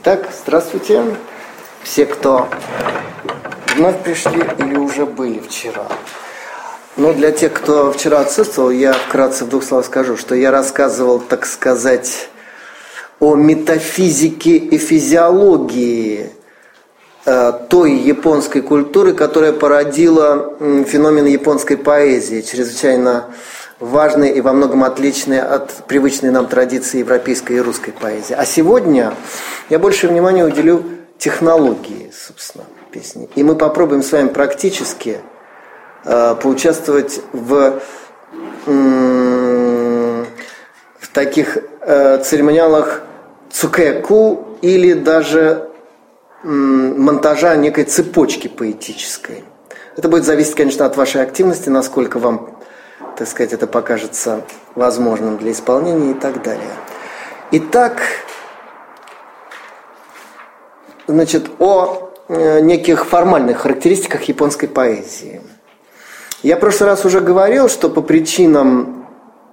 Итак, здравствуйте. Все, кто вновь пришли или уже были вчера. Но для тех, кто вчера отсутствовал, я вкратце в двух словах скажу, что я рассказывал, так сказать, о метафизике и физиологии той японской культуры, которая породила феномен японской поэзии, чрезвычайно важный и во многом отличный от привычной нам традиции европейской и русской поэзии. А сегодня я больше внимания уделю технологии, собственно, песни. И мы попробуем с вами практически поучаствовать в таких церемониалах цукэку или даже монтажа некой цепочки поэтической. Это будет зависеть, конечно, от вашей активности, насколько вам, так сказать, это покажется возможным для исполнения и так далее. Итак, значит, о неких формальных характеристиках японской поэзии. Я в прошлый раз уже говорил, что по причинам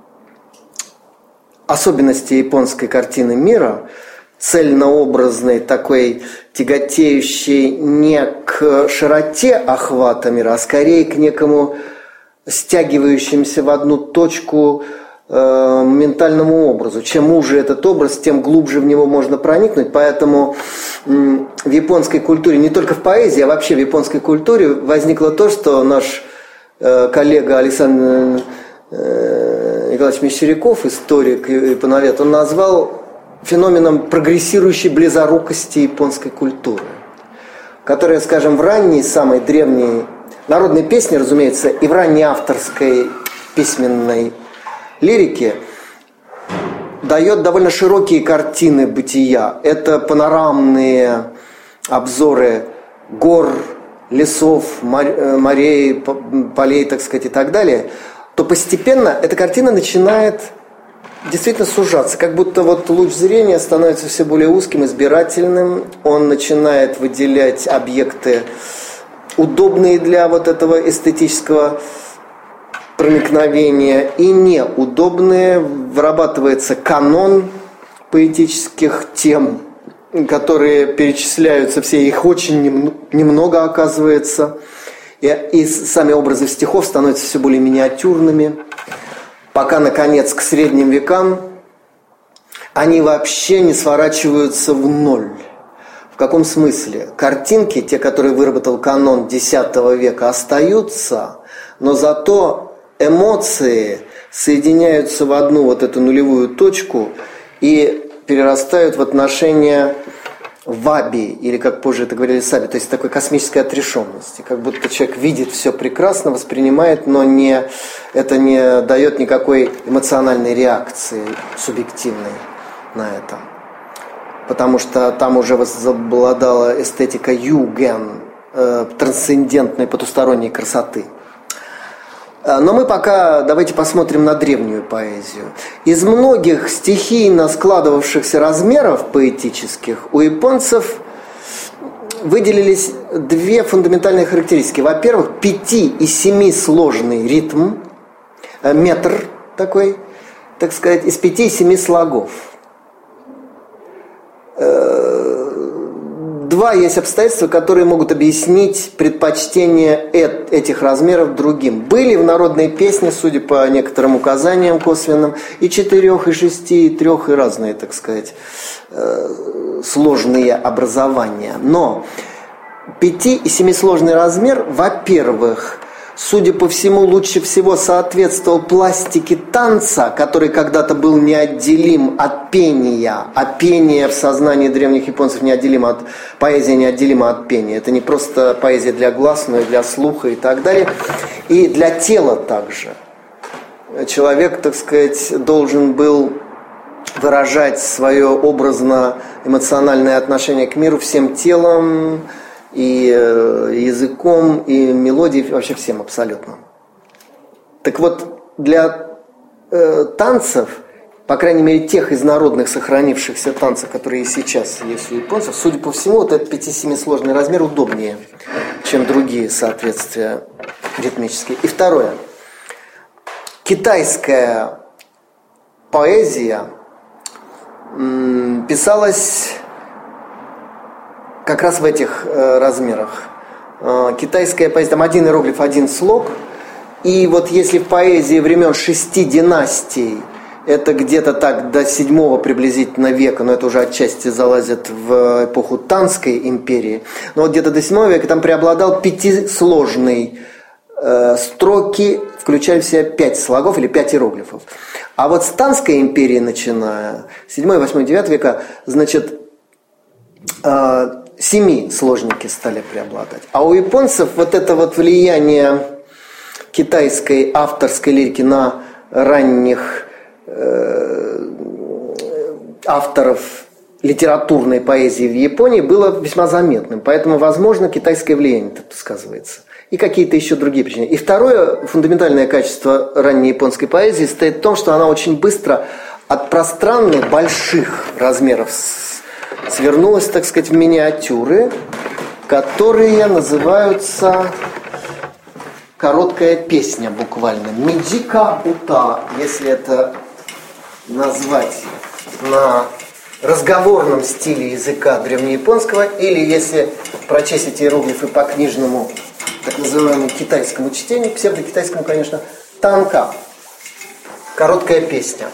особенностей японской картины мира, цельнообразной, такой тяготеющей не к широте охвата мира, а скорее к некому стягивающимся в одну точку ментальному образу. Чем уже этот образ, тем глубже в него можно проникнуть. Поэтому в японской культуре, не только в поэзии, а вообще в японской культуре возникло то, что наш коллега Александр Николаевич Мещеряков, историк и японовед, он назвал феноменом прогрессирующей близорукости японской культуры, которая, скажем, в ранней, самой древней народной песне, разумеется, и в ранней авторской письменной лирике дает довольно широкие картины бытия. Это панорамные обзоры гор, лесов, морей, полей, так сказать, и так далее. То постепенно эта картина начинает действительно сужаться, как будто вот луч зрения становится все более узким, избирательным. Он начинает выделять объекты, удобные для вот этого эстетического проникновения, и неудобные. Вырабатывается канон поэтических тем, которые перечисляются, все их очень немного оказывается. И сами образы стихов становятся все более миниатюрными, пока, наконец, к средним векам они вообще не сворачиваются в ноль. В каком смысле? Картинки, те, которые выработал канон X века, остаются, но зато эмоции соединяются в одну вот эту нулевую точку и перерастают в отношения ваби, или, как позже это говорили, саби, то есть такой космической отрешенности. Как будто человек видит все прекрасно, воспринимает, но это не дает никакой эмоциональной реакции субъективной на это. Потому что там уже возобладала эстетика юген, трансцендентной потусторонней красоты. Но мы пока давайте посмотрим на древнюю поэзию. Из многих стихийно складывавшихся размеров поэтических у японцев выделились две фундаментальные характеристики. Во-первых, 5- и 7-сложный ритм, метр такой, так сказать, из 5 и 7 слогов. Два есть обстоятельства, которые могут объяснить предпочтение этих размеров другим. Были в народной песне, судя по некоторым указаниям косвенным, и 4, и 6, и 3, и разные, так сказать, сложные образования. Но 5- и 7-сложный размер, во-первых, судя по всему, лучше всего соответствовал пластике танца, который когда-то был неотделим от пения. А пение в сознании древних японцев неотделимо от поэзии, неотделимо от пения. Это не просто поэзия для глаз, но и для слуха и так далее. И для тела также. Человек, так сказать, должен был выражать свое образно-эмоциональное отношение к миру всем телом, и языком, и мелодией, вообще всем абсолютно. Так вот, для танцев, по крайней мере, тех из народных сохранившихся танцев, которые и сейчас есть у японцев, судя по всему, вот этот 5-7-сложный размер удобнее, чем другие соответствия ритмические. И второе. Китайская поэзия писалась как раз в этих размерах. Китайская поэзия, там один иероглиф, один слог. И вот если в поэзии времен 6 династий, это где-то так до 7 приблизительно века, но это уже отчасти залазит в эпоху Танской империи, но вот где-то до 7 века там преобладал 5-сложный строки, включая в себя 5 слогов или 5 иероглифов. А вот с Танской империи, начиная 7, 8, 9 века, значит, 7-сложники стали преобладать. А у японцев вот это вот влияние китайской авторской лирики на ранних авторов литературной поэзии в Японии было весьма заметным. Поэтому, возможно, китайское влияние тут сказывается. И какие-то еще другие причины. И второе фундаментальное качество ранней японской поэзии состоит в том, что она очень быстро от пространных, больших размеров свернулась, так сказать, в миниатюры, которые называются короткая песня буквально. Мидзика ута, если это назвать на разговорном стиле языка древнеяпонского, или если прочесть эти иероглифы по книжному, так называемому китайскому чтению, псевдокитайскому, конечно, танка, короткая песня.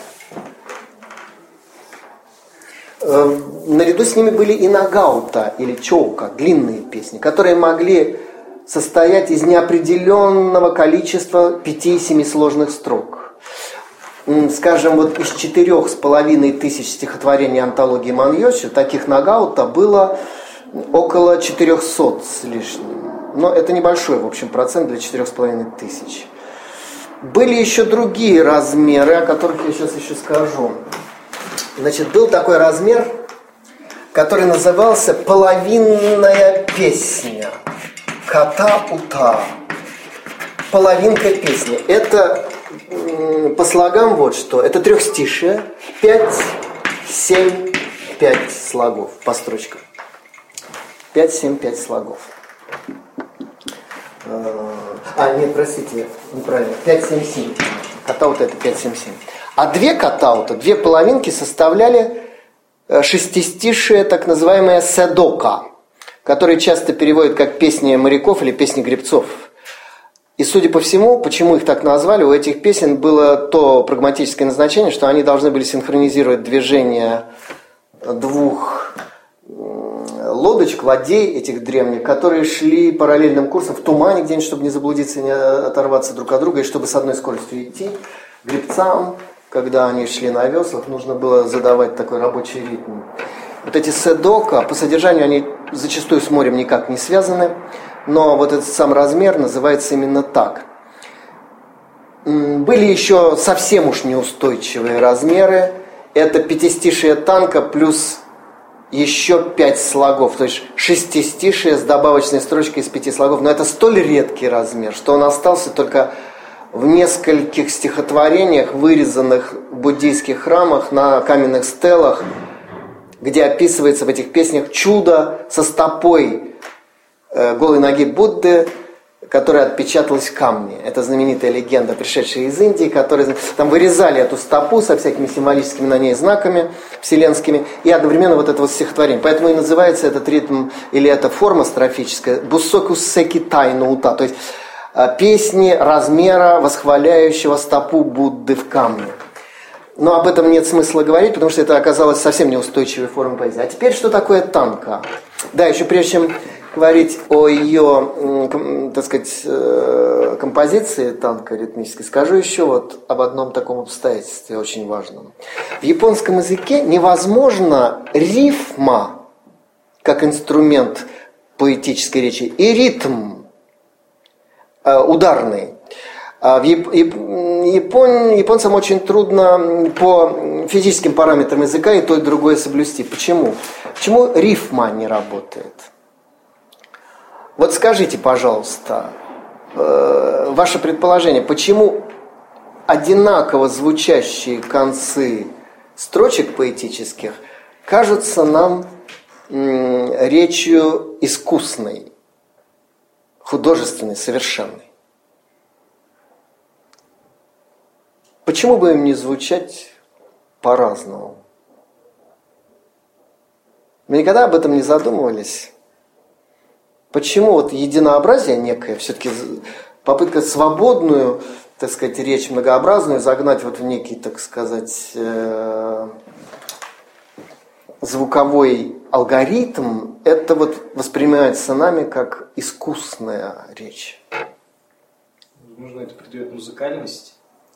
Наряду с ними были и нагаута, или чоука, длинные песни, которые могли состоять из неопределенного количества 5-7 сложных строк. Скажем, вот из 4500 стихотворений антологии Маньёши таких нагаута было около 400 с лишним. Но это небольшой, в общем, процент для 4500. Были еще другие размеры, о которых я сейчас еще скажу. Значит, был такой размер, который назывался «Половинная песня». Ката-ута. Половинка песни. Это по слогам вот что. Это трехстишие. 5, 7, 5 слогов по строчкам. 5, 7, 5 слогов. Нет, простите, неправильно. 5, 7, 7. Катаута это 5, 7, 7. А две катаута, две половинки составляли шестистишие, так называемое седока, которые часто переводят как песни моряков или песни гребцов. И, судя по всему, почему их так назвали, у этих песен было то прагматическое назначение, что они должны были синхронизировать движение двух лодочек, ладей этих древних, которые шли параллельным курсом в тумане где-нибудь, чтобы не заблудиться и не оторваться друг от друга, и чтобы с одной скоростью идти. Гребцам, когда они шли на веслах, нужно было задавать такой рабочий ритм. Вот эти седока, по содержанию они зачастую с морем никак не связаны, но вот этот сам размер называется именно так. Были еще совсем уж неустойчивые размеры. Это пятистишие танка плюс еще 5 слогов, то есть шестистишие с добавочной строчкой из 5 слогов. Но это столь редкий размер, что он остался только в нескольких стихотворениях, вырезанных в буддийских храмах на каменных стелах, где описывается в этих песнях чудо со стопой голой ноги Будды, которая отпечаталась в камне. Это знаменитая легенда, пришедшая из Индии, которые там вырезали эту стопу со всякими символическими на ней знаками вселенскими, и одновременно вот это вот стихотворение. Поэтому и называется этот ритм, или эта форма строфическая, «Бусоку секи тайну ута», то есть песни размера, восхваляющего стопу Будды в камне. Но об этом нет смысла говорить, потому что это оказалось совсем неустойчивой формой поэзии. А теперь, что такое танка? Да, еще прежде чем говорить о ее, так сказать, композиции танка ритмической, скажу еще вот об одном таком обстоятельстве очень важном. В японском языке невозможно рифма как инструмент поэтической речи и ритм ударный. Японцам очень трудно по физическим параметрам языка и то, и другое соблюсти. Почему? Почему рифма не работает? Вот скажите, пожалуйста, ваше предположение, почему одинаково звучащие концы строчек поэтических кажутся нам речью искусной, художественной, совершенной? Почему бы им не звучать по-разному? Вы никогда об этом не задумывались? Почему вот единообразие некое, все-таки попытка свободную, так сказать, речь многообразную загнать вот в некий, так сказать, звуковой алгоритм, это вот воспринимается нами как искусная речь. Возможно, это придает музыкальность?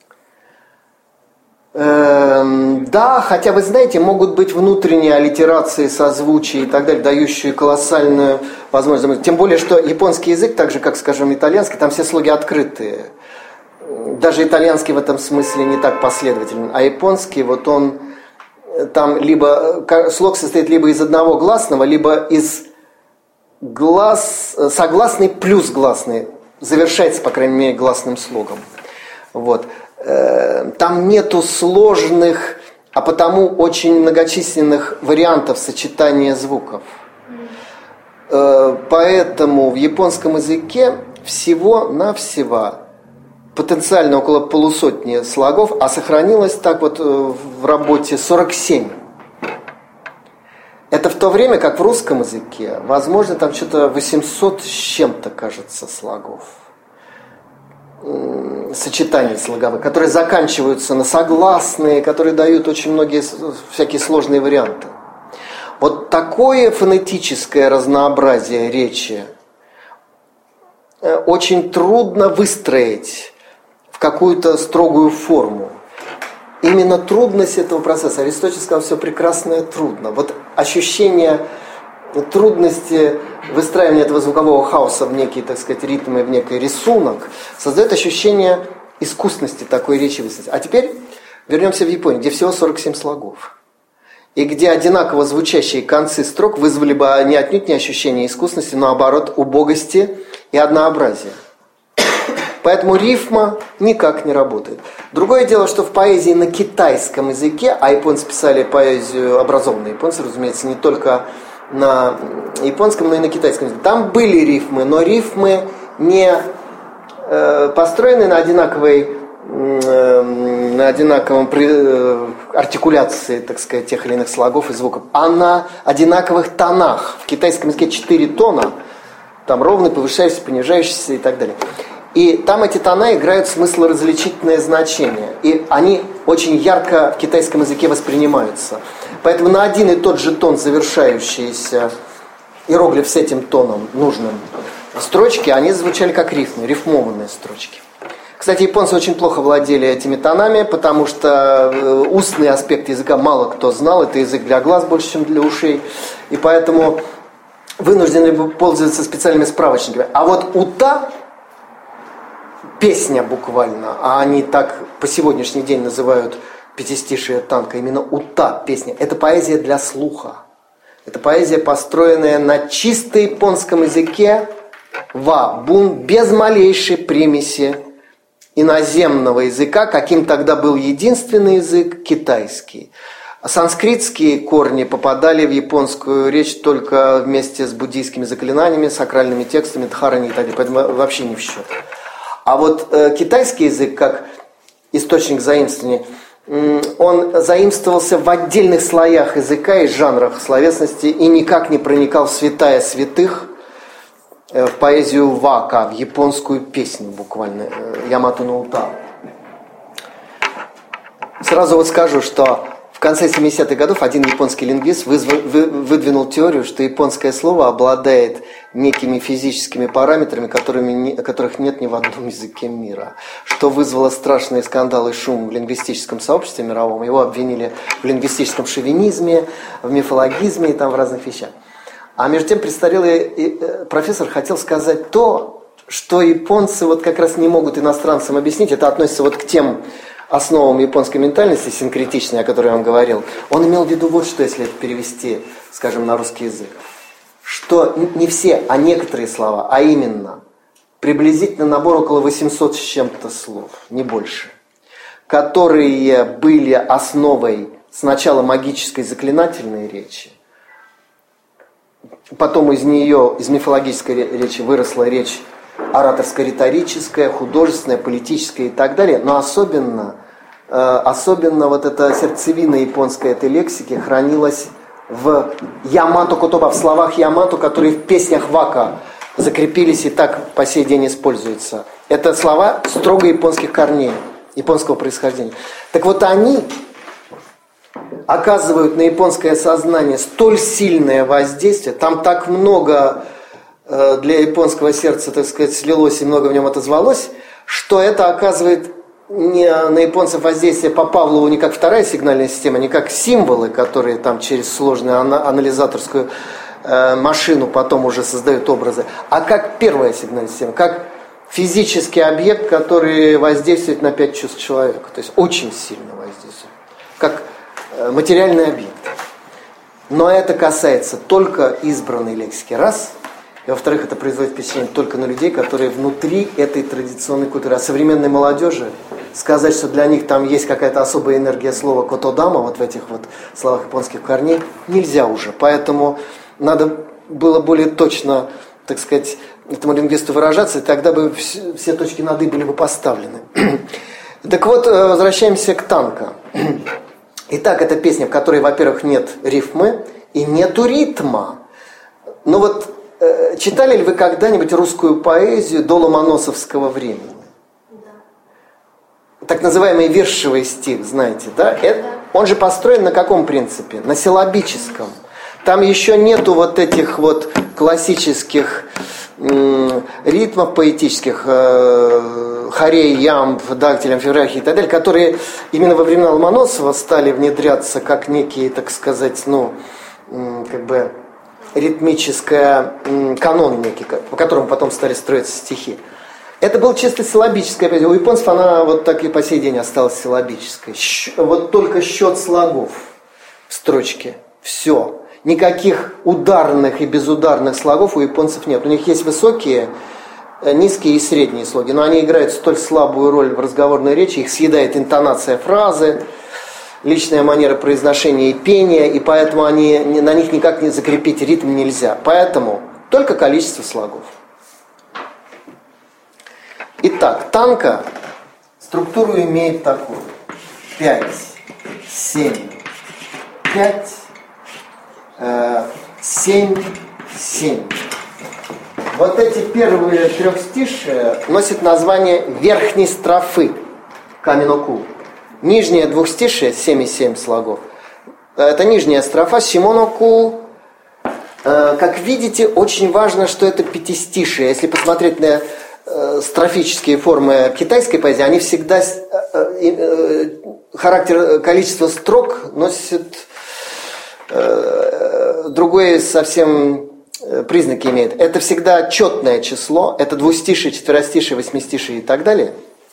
Да, хотя, вы знаете, могут быть внутренние аллитерации, созвучия и так далее, дающие колоссальную возможность. Тем более, что японский язык, так же, как, скажем, итальянский, там все слоги открытые. Даже итальянский в этом смысле не так последователен. А японский, вот он, там либо слог состоит либо из одного гласного, либо из согласный плюс гласный. Завершается, по крайней мере, гласным слогом. Вот. Там нету сложных, а потому очень многочисленных вариантов сочетания звуков. Поэтому в японском языке всего-навсего потенциально около полусотни слогов, а сохранилось так вот в работе 47. Это в то время, как в русском языке, возможно, там что-то 800 с чем-то, кажется, слогов. Сочетаний слоговых, которые заканчиваются на согласные, которые дают очень многие всякие сложные варианты. Вот такое фонетическое разнообразие речи очень трудно выстроить в какую-то строгую форму. Именно трудность этого процесса. Аристотель сказал, все прекрасное трудно. Вот ощущение трудности выстраивания этого звукового хаоса в некий, так сказать, ритм и в некий рисунок создает ощущение искусности такой речи выставить. А теперь вернемся в Японию, где всего 47 слогов. И где одинаково звучащие концы строк вызвали бы отнюдь не ощущение искусности, но наоборот убогости и однообразия. Поэтому рифма никак не работает. Другое дело, что в поэзии на китайском языке, а японцы писали поэзию, образованные японцы, разумеется, не только на японском, но и на китайском языке. Там были рифмы, но рифмы не построены на одинаковом артикуляции, так сказать, тех или иных слогов и звуков, а на одинаковых тонах. В китайском языке 4 тона, там ровный, повышающийся, понижающийся и так далее. И там эти тона играют смыслоразличительное значение. И они очень ярко в китайском языке воспринимаются. Поэтому на один и тот же тон завершающийся иероглиф с этим тоном нужным строчки, они звучали как рифмы, рифмованные строчки. Кстати, японцы очень плохо владели этими тонами, потому что устный аспект языка мало кто знал. Это язык для глаз больше, чем для ушей. И поэтому вынуждены пользоваться специальными справочниками. А вот ута, песня буквально, а они так по сегодняшний день называют пятистишие танка, именно ута, песня, это поэзия для слуха. Это поэзия, построенная на чисто японском языке, ва-бун, без малейшей примеси иноземного языка, каким тогда был единственный язык, китайский. Санскритские корни попадали в японскую речь только вместе с буддийскими заклинаниями, сакральными текстами, дхарани и так далее, поэтому вообще не в счет. А вот китайский язык, как источник заимствования, он заимствовался в отдельных слоях языка и жанрах словесности и никак не проникал в святая святых, в поэзию вака, в японскую песню буквально, Ямато но ута. Сразу вот скажу, что в конце 70-х годов один японский лингвист выдвинул теорию, что японское слово обладает некими физическими параметрами, которых нет ни в одном языке мира. Что вызвало страшные скандалы и шум в лингвистическом сообществе мировом. Его обвинили в лингвистическом шовинизме, в мифологизме и там в разных вещах. А между тем престарелый профессор хотел сказать то, что японцы вот как раз не могут иностранцам объяснить. Это относится вот к тем основам японской ментальности, синкретичной, о которой я вам говорил. Он имел в виду вот что, если это перевести, скажем, на русский язык. Что не все, а некоторые слова, а именно приблизительно набор около 800 с чем-то слов, не больше, которые были основой сначала магической заклинательной речи, потом из нее, из мифологической речи выросла речь ораторско-риторическая, художественная, политическая и так далее. Но особенно вот эта сердцевина японской этой лексики хранилась в ямато-котоба, в словах ямато, которые в песнях вака закрепились и так по сей день используются. Это слова строго японских корней, японского происхождения. Так вот, они оказывают на японское сознание столь сильное воздействие, там так много для японского сердца, так сказать, слилось и много в нем отозвалось, что это оказывает не на японцев воздействие по Павлову не как вторая сигнальная система, не как символы, которые там через сложную анализаторскую машину потом уже создают образы, а как первая сигнальная система, как физический объект, который воздействует на 5 чувств человека. То есть очень сильно воздействует. Как материальный объект. Но это касается только избранной лексики. Раз. И во-вторых, это производит впечатление только на людей, которые внутри этой традиционной культуры. А современной молодежи сказать, что для них там есть какая-то особая энергия слова «котодама», вот в этих вот словах японских корней, нельзя уже. Поэтому надо было более точно, так сказать, этому лингвисту выражаться, и тогда бы все точки над «и» были бы поставлены. Так вот, возвращаемся к танго. Итак, это песня, в которой, во-первых, нет рифмы и нету ритма. Но вот читали ли вы когда-нибудь русскую поэзию до ломоносовского времени? Да. Так называемый вершевый стих, знаете, да? Он же построен на каком принципе? На силлабическом. Там еще нету вот этих вот классических ритмов поэтических, хорей, ямб, дактиль, амфибрахий и так далее, которые именно во времена Ломоносова стали внедряться как некие, так сказать, как бы ритмическая канон некий, по которому потом стали строиться стихи. Это было чисто силлабическая поэзия. У японцев она вот так и по сей день осталась силлабической. Вот только счет слогов в строчке. Все. Никаких ударных и безударных слогов у японцев нет. У них есть высокие, низкие и средние слоги, но они играют столь слабую роль в разговорной речи, их съедает интонация фразы, личная манера произношения и пения, и поэтому на них никак не закрепить ритм нельзя. Поэтому только количество слогов. Итак, танго структуру имеет такую. 5, 7, 5, 7, 7. Вот эти первые трехстишие носят название верхней строфы каменоку. Нижнее двухстишие 7,7 слогов. Это нижняя строфа симоноку. Как видите, очень важно, что это пятистишие. Если посмотреть на строфические формы китайской поэзии, они всегда характер, количество строк носит другой совсем признаки имеет. Это всегда четное число, это двустишие, четверостишие, восьмистишие и так далее.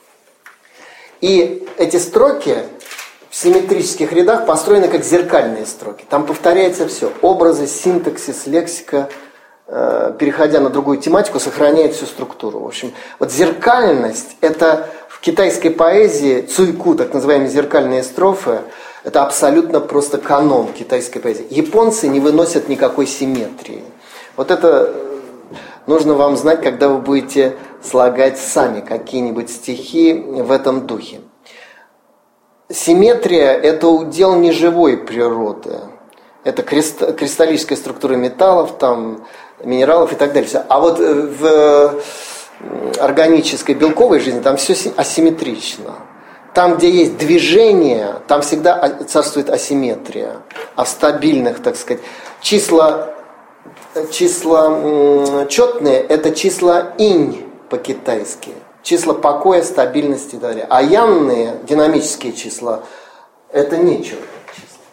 И эти строки в симметрических рядах построены как зеркальные строки. Там повторяется все. Образы, синтаксис, лексика, переходя на другую тематику, сохраняет всю структуру. В общем, вот зеркальность, это в китайской поэзии, цуйку, так называемые зеркальные строфы, это абсолютно просто канон китайской поэзии. Японцы не выносят никакой симметрии. Вот это нужно вам знать, когда вы будете слагать сами какие-нибудь стихи в этом духе. Симметрия – это удел неживой природы. Это кристаллическая структура металлов, там, минералов и так далее. А вот в органической белковой жизни там все асимметрично. Там, где есть движение, там всегда царствует асимметрия. А в стабильных, так сказать, числа четные – это числа инь по-китайски. Числа покоя, стабильности и так далее. А янные, динамические числа – это не четные числа.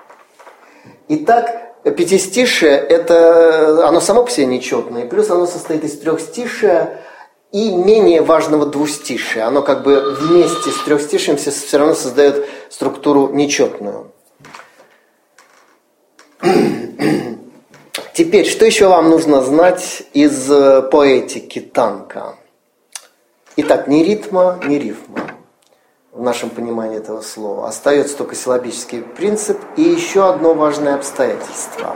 Итак, пятистишие – оно само по себе нечетное, плюс оно состоит из трехстишия и менее важного двустишия. Оно как бы вместе с трехстишием все равно создает структуру нечетную. Теперь, что еще вам нужно знать из поэтики танго? Итак, ни ритма, ни рифма в нашем понимании этого слова. Остается только силлабический принцип и еще одно важное обстоятельство.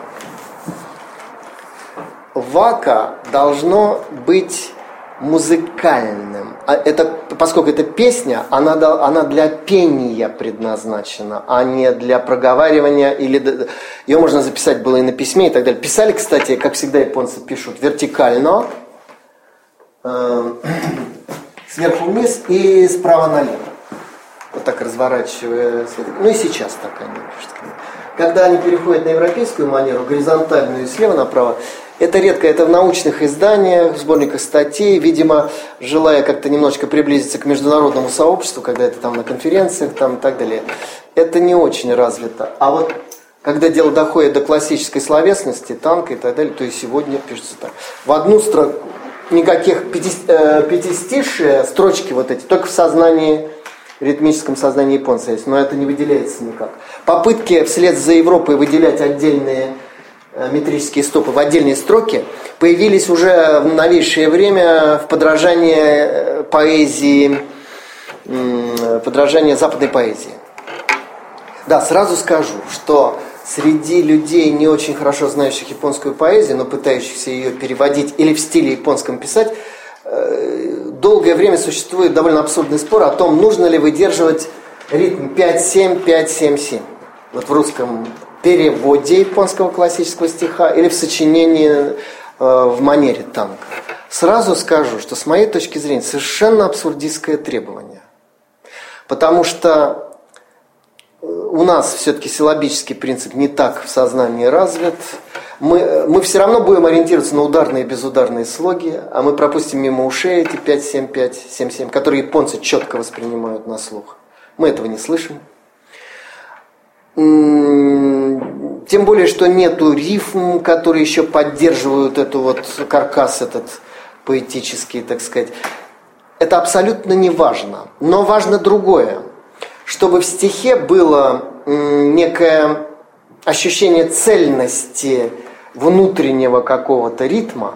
Вака должно быть музыкальным. Поскольку это песня, она для пения предназначена, а не для проговаривания. Ее можно записать было и на письме и так далее. Писали, кстати, как всегда японцы пишут, вертикально, сверху вниз и справа налево. Вот так разворачивая. Ну и сейчас так они пишут. Когда они переходят на европейскую манеру, горизонтальную и слева направо, это редко, это в научных изданиях, в сборниках статей, видимо, желая как-то немножечко приблизиться к международному сообществу, когда это там на конференциях там, и так далее. Это не очень развито. А вот когда дело доходит до классической словесности, танка и так далее, то и сегодня пишется так. В одну строку никаких пятистишия, строчки вот эти, только в сознании, ритмическом сознании японца есть, но это не выделяется никак. Попытки вслед за Европой выделять отдельные метрические стопы в отдельные строки появились уже в новейшее время в подражании поэзии, подражание западной поэзии. Да, сразу скажу, что среди людей, не очень хорошо знающих японскую поэзию, но пытающихся ее переводить или в стиле японском писать, долгое время существует довольно абсурдный спор о том, нужно ли выдерживать ритм 5-7, 5-7-7. Вот в русском переводе японского классического стиха или в сочинении в манере танка. Сразу скажу, что с моей точки зрения совершенно абсурдистское требование. Потому что у нас все-таки силлабический принцип не так в сознании развит. Мы все равно будем ориентироваться на ударные и безударные слоги, а мы пропустим мимо ушей эти 5-7, 5-7-7, которые японцы четко воспринимают на слух. Мы этого не слышим. Тем более, что нету рифм, которые еще поддерживают эту вот каркас этот поэтический, так сказать. Это абсолютно не важно. Но важно другое. Чтобы в стихе было некое ощущение цельности внутреннего какого-то ритма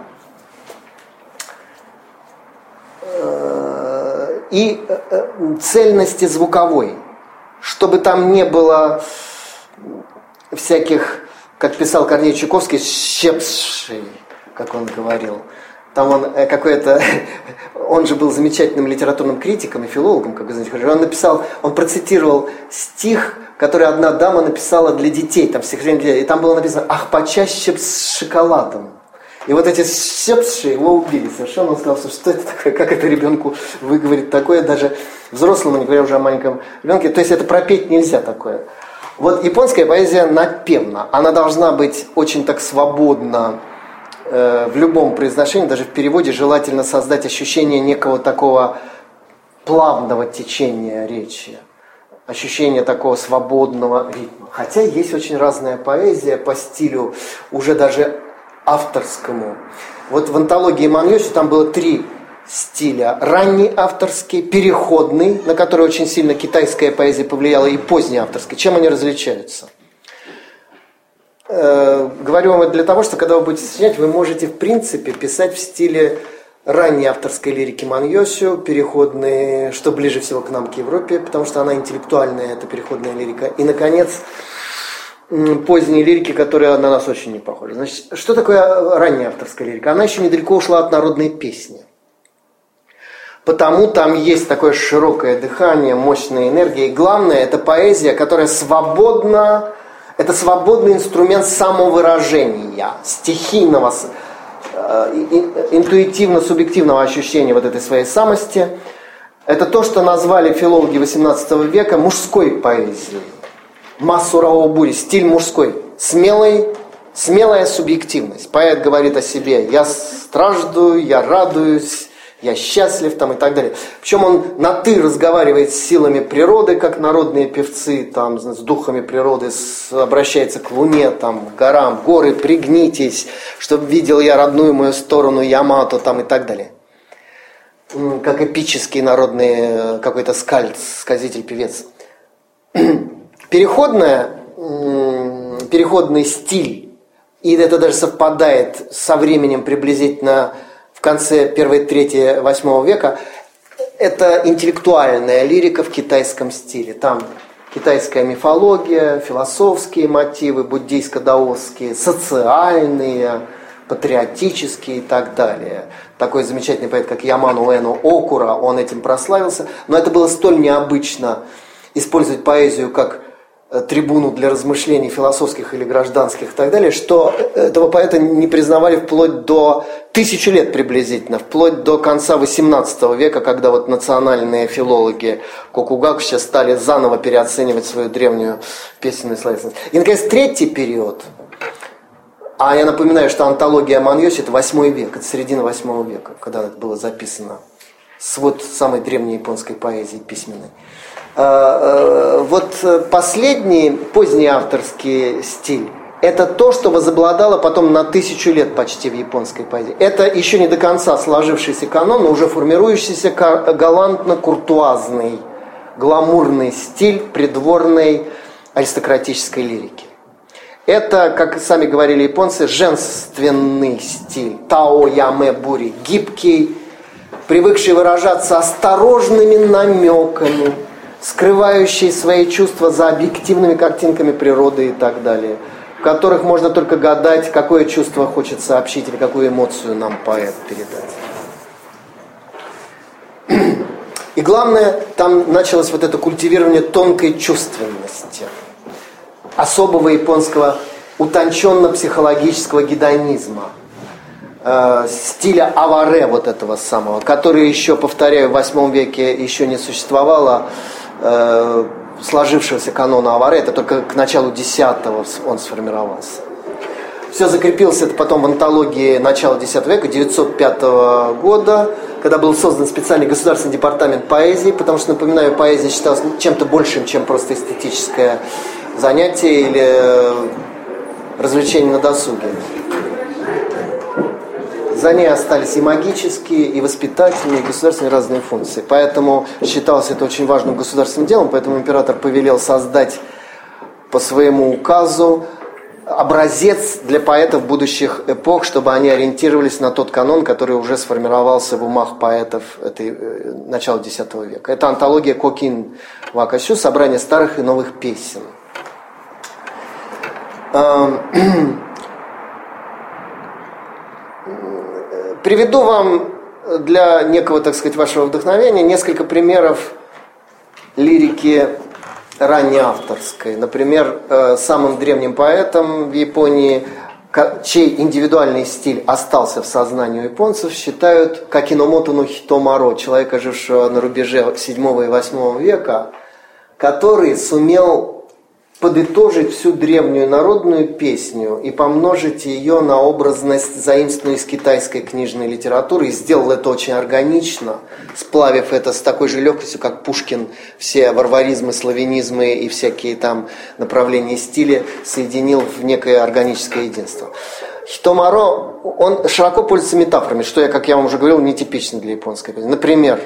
и цельности звуковой. Чтобы там не было всяких, как писал Корней Чуковский, щепшей, как он говорил. Там он какой-то, он же был замечательным литературным критиком и филологом, как вы знаете, он процитировал стих, который одна дама написала для детей, там стихотворение, и там было написано «Ах, почаще с шоколадом». И вот эти щепши его убили совершенно. Он сказал, что это такое, как это ребенку выговорить такое, даже взрослому, не говоря уже о маленьком ребенке. То есть это пропеть нельзя такое. Вот японская поэзия напевна. Она должна быть очень так свободна в любом произношении, даже в переводе желательно создать ощущение некого такого плавного течения речи. Ощущение такого свободного ритма. Хотя есть очень разная поэзия по стилю, уже даже авторскому. Вот в антологии Маньёси там было 3 стиля. Ранний авторский, переходный, на который очень сильно китайская поэзия повлияла, и поздний авторский. Чем они различаются? Говорю вам это для того, что когда вы будете сочинять, вы можете в принципе писать в стиле ранней авторской лирики Маньёси, переходные, что ближе всего к нам, к Европе, потому что она интеллектуальная, это переходная лирика. И, наконец, поздние лирики, которые на нас очень не похожи. Значит, что такое ранняя авторская лирика? Она еще недалеко ушла от народной песни. Потому там есть такое широкое дыхание, мощная энергия. И главное, это поэзия, которая свободна, это свободный инструмент самовыражения, стихийного, интуитивно-субъективного ощущения вот этой своей самости. Это то, что назвали филологи XVIII века мужской поэзией. Масура Обури, стиль мужской, смелая субъективность. Поэт говорит о себе: я страждую, я радуюсь, я счастлив, там, и так далее. Причем он на «ты» разговаривает с силами природы, как народные певцы, там, с духами природы, обращается к луне, там, к горам, горы, пригнитесь, чтобы видел я родную мою сторону Ямато, там, и так далее. Как эпический народный какой-то скальд, сказитель, певец. Переходный стиль, и это даже совпадает со временем приблизительно в конце 1-3-8 века, это интеллектуальная лирика в китайском стиле. Там китайская мифология, философские мотивы, буддийско-даосские, социальные, патриотические и так далее. Такой замечательный поэт, как Яману Уэно Окура, он этим прославился. Но это было столь необычно использовать поэзию как трибуну для размышлений философских или гражданских и так далее, что этого поэта не признавали вплоть до 1000 лет приблизительно, вплоть до конца XVIII века, когда вот национальные филологи Кокугакуся стали заново переоценивать свою древнюю песенную словесность. И, наконец, третий период, а я напоминаю, что антология Маньёси – это 8 век, это середина 8 века, когда это было записано, свод самой древней японской поэзии письменной. Вот последний, поздний авторский стиль – это то, что возобладало потом на 1000 лет почти в японской поэзии. Это еще не до конца сложившийся канон, но уже формирующийся галантно-куртуазный, гламурный стиль придворной аристократической лирики. Это, как сами говорили японцы, женственный стиль, тао-яме-бури, гибкий, привыкший выражаться осторожными намеками, скрывающий свои чувства за объективными картинками природы и так далее, в которых можно только гадать, какое чувство хочет сообщить или какую эмоцию нам поэт передать. И главное, там началось вот это культивирование тонкой чувственности, особого японского утонченно-психологического гедонизма, стиля аваре вот этого самого, который еще, повторяю, в 8 веке еще не существовало, сложившегося канона аваре, это только к началу X он сформировался. Все закрепилось это потом в антологии начала X века, 905 года, когда был создан специальный государственный департамент поэзии, потому что, напоминаю, поэзия считалась чем-то большим, чем просто эстетическое занятие или развлечение на досуге. За ней остались и магические, и воспитательные, и государственные разные функции. Поэтому считалось это очень важным государственным делом, поэтому император повелел создать по своему указу образец для поэтов будущих эпох, чтобы они ориентировались на тот канон, который уже сформировался в умах поэтов начала X века. Это антология Кокин Вакасю, собрание старых и новых песен. Приведу вам для некого, так сказать, вашего вдохновения несколько примеров лирики раннеавторской. Например, самым древним поэтом в Японии, чей индивидуальный стиль остался в сознании японцев, считают Какиномото но Хитомаро, человека, жившего на рубеже 7 и 8 века, который сумел подытожить всю древнюю народную песню и помножить ее на образность, заимствованную из китайской книжной литературы, и сделал это очень органично, сплавив это с такой же легкостью, как Пушкин все варваризмы, славянизмы и всякие там направления стиля соединил в некое органическое единство. Хитомаро, он широко пользуется метафорами, что, как я вам уже говорил, нетипично для японской песни. Например,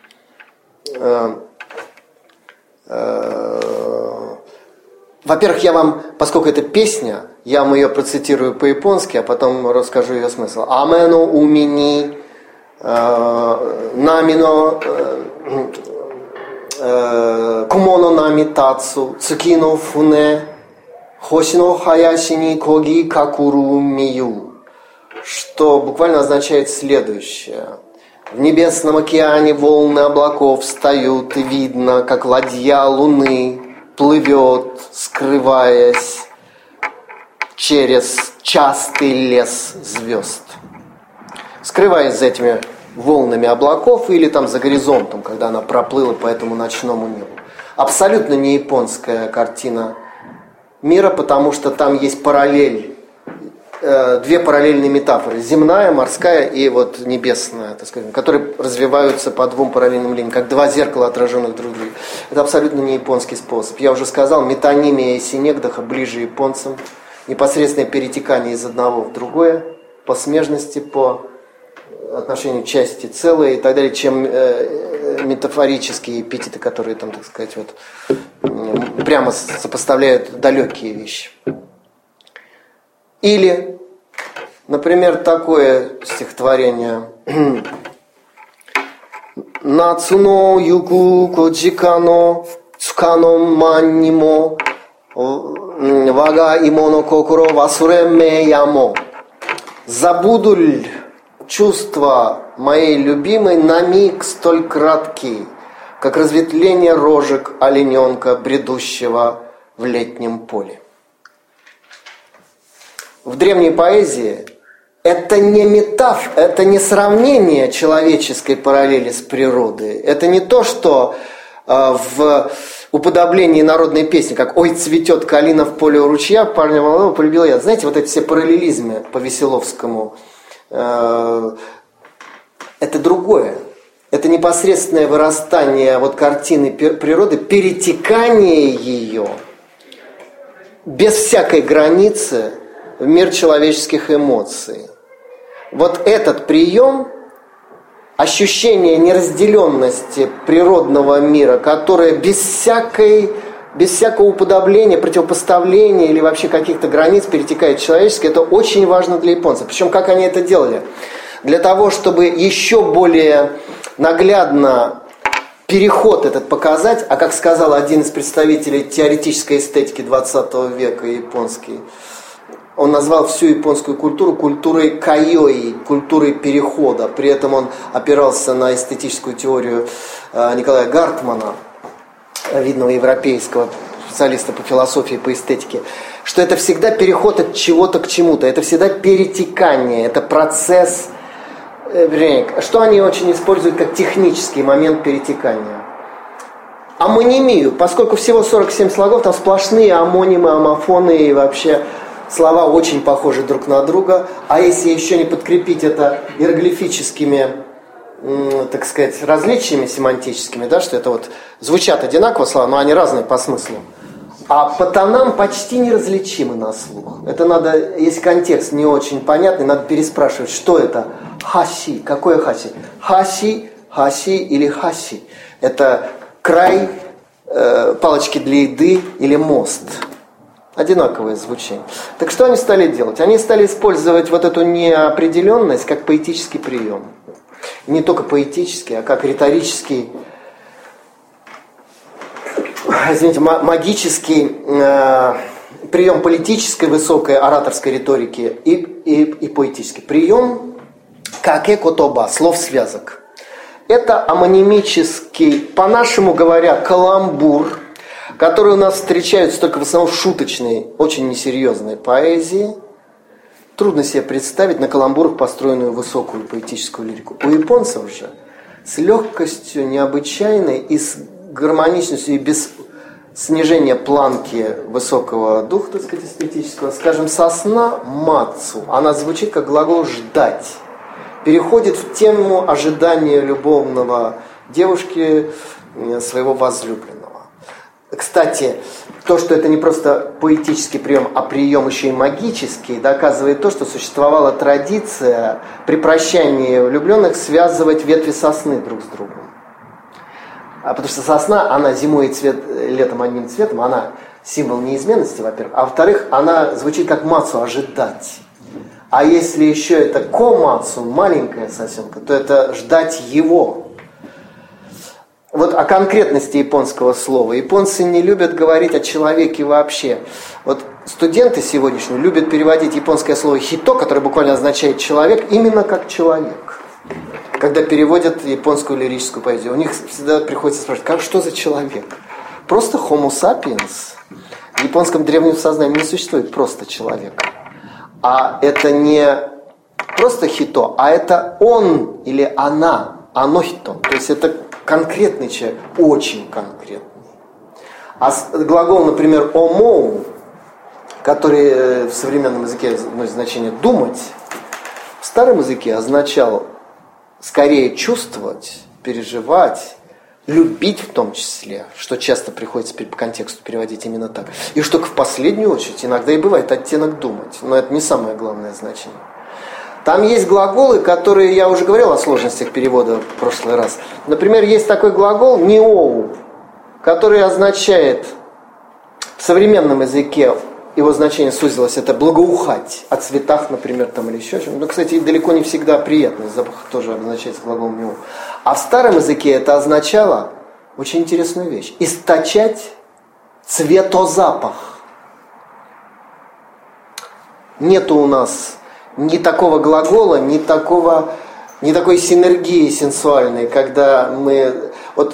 во-первых, я вам, поскольку это песня, я вам ее процитирую по-японски, а потом расскажу ее смысл. Амено умини намино кумоно намитацу цукино фуне хосино хаяшини коги какуру мию, что буквально означает следующее. В небесном океане волны облаков встают, и видно, как ладья луны плывет, скрываясь через частый лес звезд. Скрываясь за этими волнами облаков или там за горизонтом, когда она проплыла по этому ночному небу. Абсолютно не японская картина мира, потому что там есть параллель, две параллельные метафоры. Земная, морская и вот небесная, так сказать, которые развиваются по двум параллельным линиям, как два зеркала, отраженных друг друга. Это абсолютно не японский способ. Я уже сказал, метонимия и синегдаха ближе японцам. Непосредственное перетекание из одного в другое, по смежности, по отношению части целой и так далее, чем метафорические эпитеты, которые там, так сказать, вот, прямо сопоставляют далекие вещи. Или, например, такое стихотворение. Нацуно юку коджикано цукано маннимо вага имоно кокуро васуреме ямо. Забуду ли чувства моей любимой на миг столь краткий, как разветвление рожек олененка, бредущего в летнем поле. В древней поэзии это не метафора, это не сравнение человеческой параллели с природой. Это не то, что в уподоблении народной песни, как «Ой, цветет калина в поле у ручья, парня молодого полюбил я». Знаете, вот эти все параллелизмы по Веселовскому, это другое. Это непосредственное вырастание вот картины природы, перетекание ее без всякой границы в мир человеческих эмоций. Вот этот прием, ощущение неразделенности природного мира, которое без всякого уподобления, противопоставления или вообще каких-то границ перетекает в человеческое, это очень важно для японцев. Причем как они это делали? Для того, чтобы еще более наглядно переход этот показать, а как сказал один из представителей теоретической эстетики 20 века японский, он назвал всю японскую культуру культурой кайои, культурой перехода. При этом он опирался на эстетическую теорию Николая Гартмана, видного европейского специалиста по философии, по эстетике, что это всегда переход от чего-то к чему-то, это всегда перетекание, это процесс. Что они очень используют как технический момент перетекания? Амонимию, поскольку всего 47 слогов, там сплошные амонимы, амофоны и вообще слова очень похожи друг на друга. А если еще не подкрепить это иероглифическими, так сказать, различиями семантическими, да, что это вот звучат одинаково слова, но они разные по смыслу, а по тонам почти неразличимы на слух. Это надо, если контекст не очень понятный, надо переспрашивать, что это хаси, какое хаси? Хаси, хаси или хаси? Это край, палочки для еды или мост. Одинаковое звучание. Так что они стали делать? Они стали использовать вот эту неопределенность как поэтический прием. Не только поэтический, а как риторический, извините, магический прием политической высокой ораторской риторики и поэтический. Прием какэ-котоба, слов-связок. Это амонимический, по-нашему говоря, каламбур, который у нас встречаются только в основном в шуточной, очень несерьезной поэзии. Трудно себе представить на каламбурах построенную высокую поэтическую лирику. У японцев же с легкостью необычайной и с гармоничностью и без снижения планки высокого духа, так сказать, эстетического, скажем, сосна мацу, она звучит как глагол «ждать», переходит в тему ожидания любовного девушки своего возлюбленного. Кстати, то, что это не просто поэтический прием, а прием еще и магический, доказывает то, что существовала традиция при прощании влюбленных связывать ветви сосны друг с другом. Потому что сосна, она зимой и летом одним цветом, она символ неизменности, во-первых, а во-вторых, она звучит как мацу, ожидать. А если еще это комацу, маленькая сосенка, то это ждать его. Вот о конкретности японского слова. Японцы не любят говорить о человеке вообще. Вот студенты сегодняшние любят переводить японское слово хито, которое буквально означает человек, именно как человек. Когда переводят японскую лирическую поэзию, у них всегда приходится спрашивать, что за человек? Просто homo sapiens. В японском древнем сознании не существует просто человека. А это не просто хито, а это он или она, анохито. То есть это конкретный человек, очень конкретный. А глагол, например, омоу, который в современном языке носит значение «думать», в старом языке означал скорее чувствовать, переживать, любить в том числе, что часто приходится по контексту переводить именно так. И что в последнюю очередь иногда и бывает оттенок «думать», но это не самое главное значение. Там есть глаголы, которые, я уже говорил о сложностях перевода в прошлый раз. Например, есть такой глагол «ниоу», который означает в современном языке, его значение сузилось, это благоухать, о цветах, например, там, или еще чем-то. Ну, кстати, далеко не всегда приятный запах тоже обозначается глаголом «ниоу». А в старом языке это означало очень интересную вещь – источать цветозапах. Нету у нас ни такого глагола, ни такой синергии сенсуальной, когда мы... Вот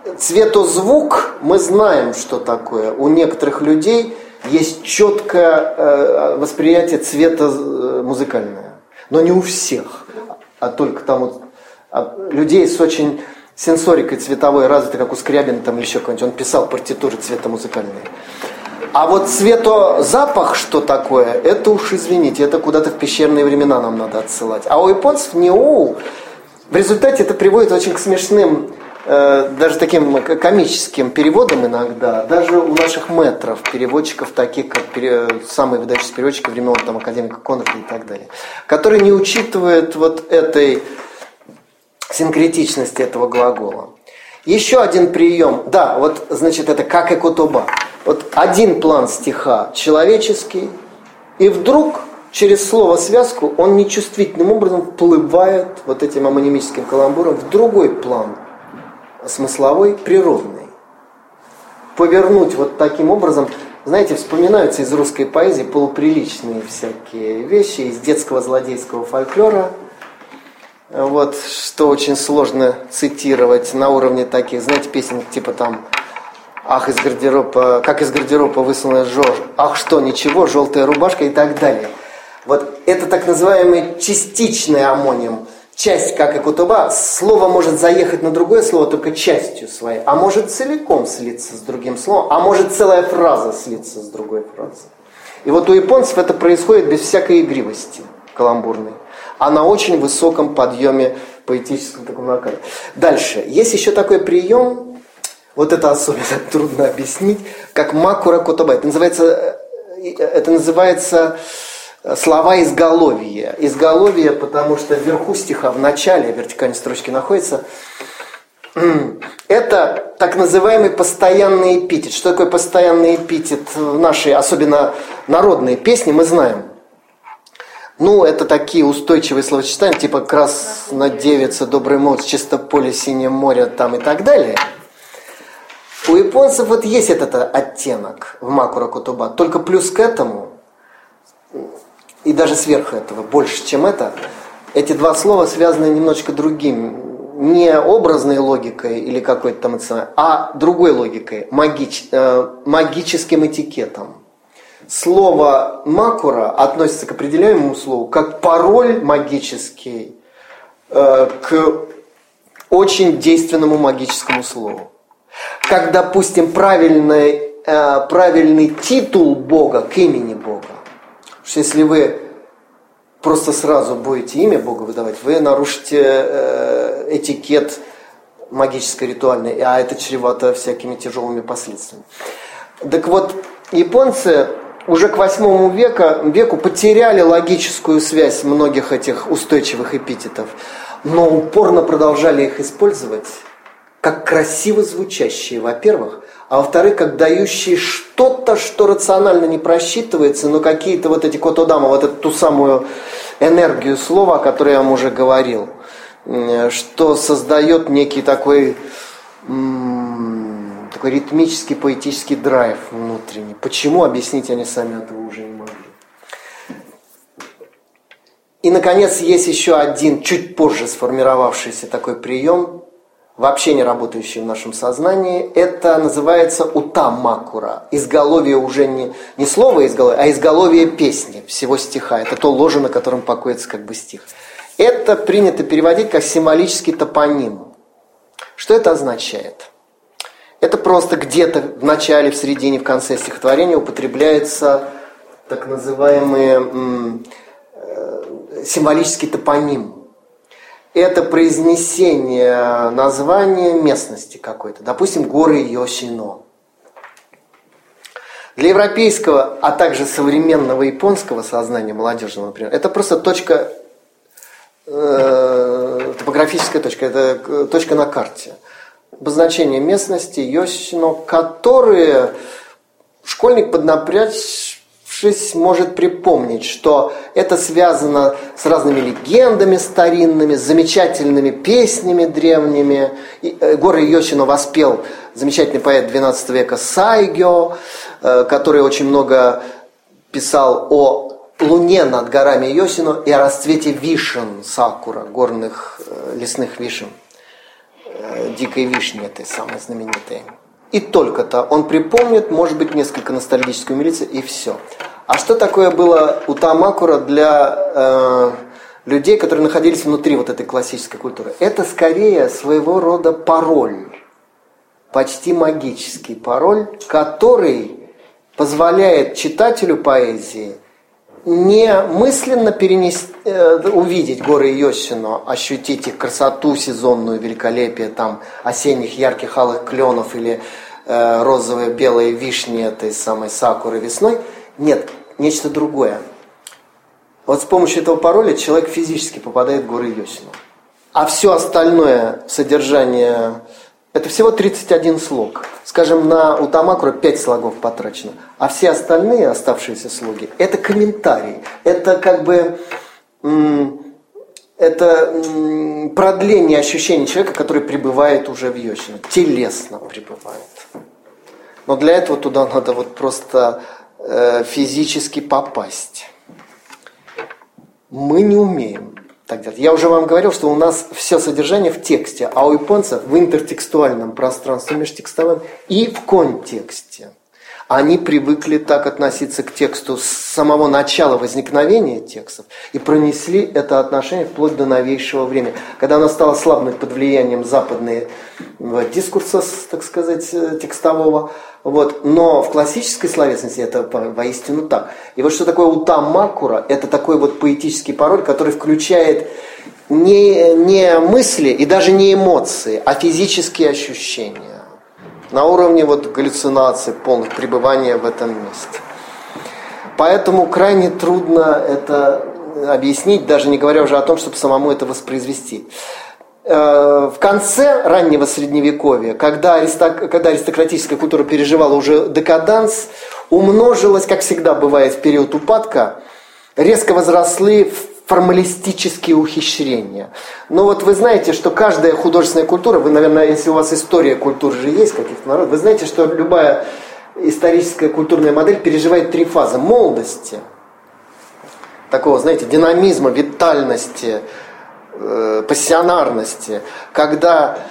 цветозвук, мы знаем, что такое. У некоторых людей есть четкое восприятие цвета музыкальное. Но не у всех. А только там вот людей с очень сенсорикой цветовой развитой, как у Скрябина там, или еще кого-нибудь. Он писал партитуры цветомузыкальные. А вот цветозапах, что такое, это уж, извините, это куда-то в пещерные времена нам надо отсылать. А у японцев неоу. В результате это приводит очень к смешным, даже таким комическим переводам иногда. Даже у наших мэтров, переводчиков, таких как самые выдающиеся переводчики времен там, академика Конрада и так далее, которые не учитывают вот этой синкретичности этого глагола. Еще один прием, да, вот, значит, это как экотоба. Вот один план стиха человеческий, и вдруг через слово-связку он нечувствительным образом вплывает вот этим амонимическим каламбуром в другой план, смысловой, природный. Повернуть вот таким образом, знаете, вспоминаются из русской поэзии полуприличные всякие вещи, из детского злодейского фольклора, вот, что очень сложно цитировать на уровне таких, знаете, песен типа там «Ах, из гардероба, как из гардероба высунулась Жорж», «Ах, что, ничего, желтая рубашка» и так далее. Вот это так называемый частичный амоним. Часть, как и кутуба, слово может заехать на другое слово только частью своей, а может целиком слиться с другим словом, а может целая фраза слиться с другой фразой. И вот у японцев это происходит без всякой игривости каламбурной, а на очень высоком подъеме поэтическом таком накале. Дальше. Есть еще такой прием, вот это особенно трудно объяснить, как макура котоба. Это называется слова изголовья. Изголовье, потому что вверху стиха, в начале вертикальной строчки находится. Это так называемый постоянный эпитет. Что такое постоянный эпитет в нашей, особенно народной песне, мы знаем. Ну, это такие устойчивые словосочетания, типа «красная девица, добрый молодец, чисто поле, синее море» там и так далее. У японцев вот есть этот оттенок в макура котоба. Только плюс к этому, и даже сверх этого, больше, чем это, эти два слова связаны немножечко другим. Не образной логикой или какой-то там, а другой логикой, магическим этикетом. Слово макура относится к определяемому слову как пароль магический к очень действенному магическому слову. Как, допустим, правильный титул Бога к имени Бога. Потому что если вы просто сразу будете имя Бога выдавать, вы нарушите этикет магический, ритуальный, а это чревато всякими тяжелыми последствиями. Так вот, японцы уже к 8 веку потеряли логическую связь многих этих устойчивых эпитетов, но упорно продолжали их использовать как красиво звучащие, во-первых, а во-вторых, как дающие что-то, что рационально не просчитывается, но какие-то вот эти котодама, вот эту ту самую энергию слова, о которой я вам уже говорил, что создает некий такой ритмический, поэтический драйв внутренний. Почему, объяснить они сами этого уже не могли. И, наконец, есть еще один, чуть позже сформировавшийся такой прием, вообще не работающий в нашем сознании. Это называется ута-макура. Изголовье уже не слово изголовье, а изголовье песни, всего стиха. Это то ложе, на котором покоится как бы стих. Это принято переводить как символический топоним. Что это означает? Это просто где-то в начале, в середине, в конце стихотворения употребляется так называемый символический топоним. Это произнесение названия местности какой-то. Допустим, горы Йосино. Для европейского, а также современного японского сознания молодежного, например, это просто точка, топографическая точка, это точка на карте. Обозначение местности Йосино, которые школьник, поднапрягшись, может припомнить, что это связано с разными легендами старинными, с замечательными песнями древними. Горы Йосино воспел замечательный поэт XII века Сайгё, который очень много писал о луне над горами Йосино и о расцвете вишен, сакура, горных лесных вишен. дикой вишни этой самой знаменитой. И только-то он припомнит, может быть, несколько ностальгической милиции, и все. А что такое было Утамакура для людей, которые находились внутри вот этой классической культуры? Это скорее своего рода пароль, почти магический пароль, который позволяет читателю поэзии не мысленно увидеть горы Йосино, ощутить их красоту сезонную, великолепие там осенних ярких алых кленов или розовые белые вишни этой самой сакуры весной. Нет, нечто другое. Вот с помощью этого пароля человек физически попадает в горы Йосино. А все остальное содержание, это всего 31 слог. Скажем, на Утамакуру 5 слогов потрачено. А все остальные оставшиеся слоги, это комментарии. Это как бы продление ощущений человека, который пребывает уже в Йосино. Телесно пребывает. Но для этого туда надо вот просто физически попасть. Мы не умеем так делать. Я уже вам говорил, что у нас все содержание в тексте, а у японцев в интертекстуальном пространстве межтекстовом и в контексте. Они привыкли так относиться к тексту с самого начала возникновения текстов и пронесли это отношение вплоть до новейшего времени. Когда оно стало слабнуть под влиянием западного дискурса, так сказать, текстового. Вот. Но в классической словесности это воистину так. И вот что такое Утамакура? Это такой вот поэтический пароль, который включает не мысли и даже не эмоции, а физические ощущения. На уровне вот галлюцинаций, полных пребывания в этом месте. Поэтому крайне трудно это объяснить, даже не говоря уже о том, чтобы самому это воспроизвести. В конце раннего Средневековья, когда аристократическая культура переживала уже декаданс, умножилась, как всегда бывает в период упадка, резко возросли формалистические ухищрения. Но вот вы знаете, что каждая художественная культура, вы, наверное, если у вас история культуры же есть каких-то народов, вы знаете, что любая историческая культурная модель переживает 3 фазы. Молодости, такого, знаете, динамизма, витальности, пассионарности, когда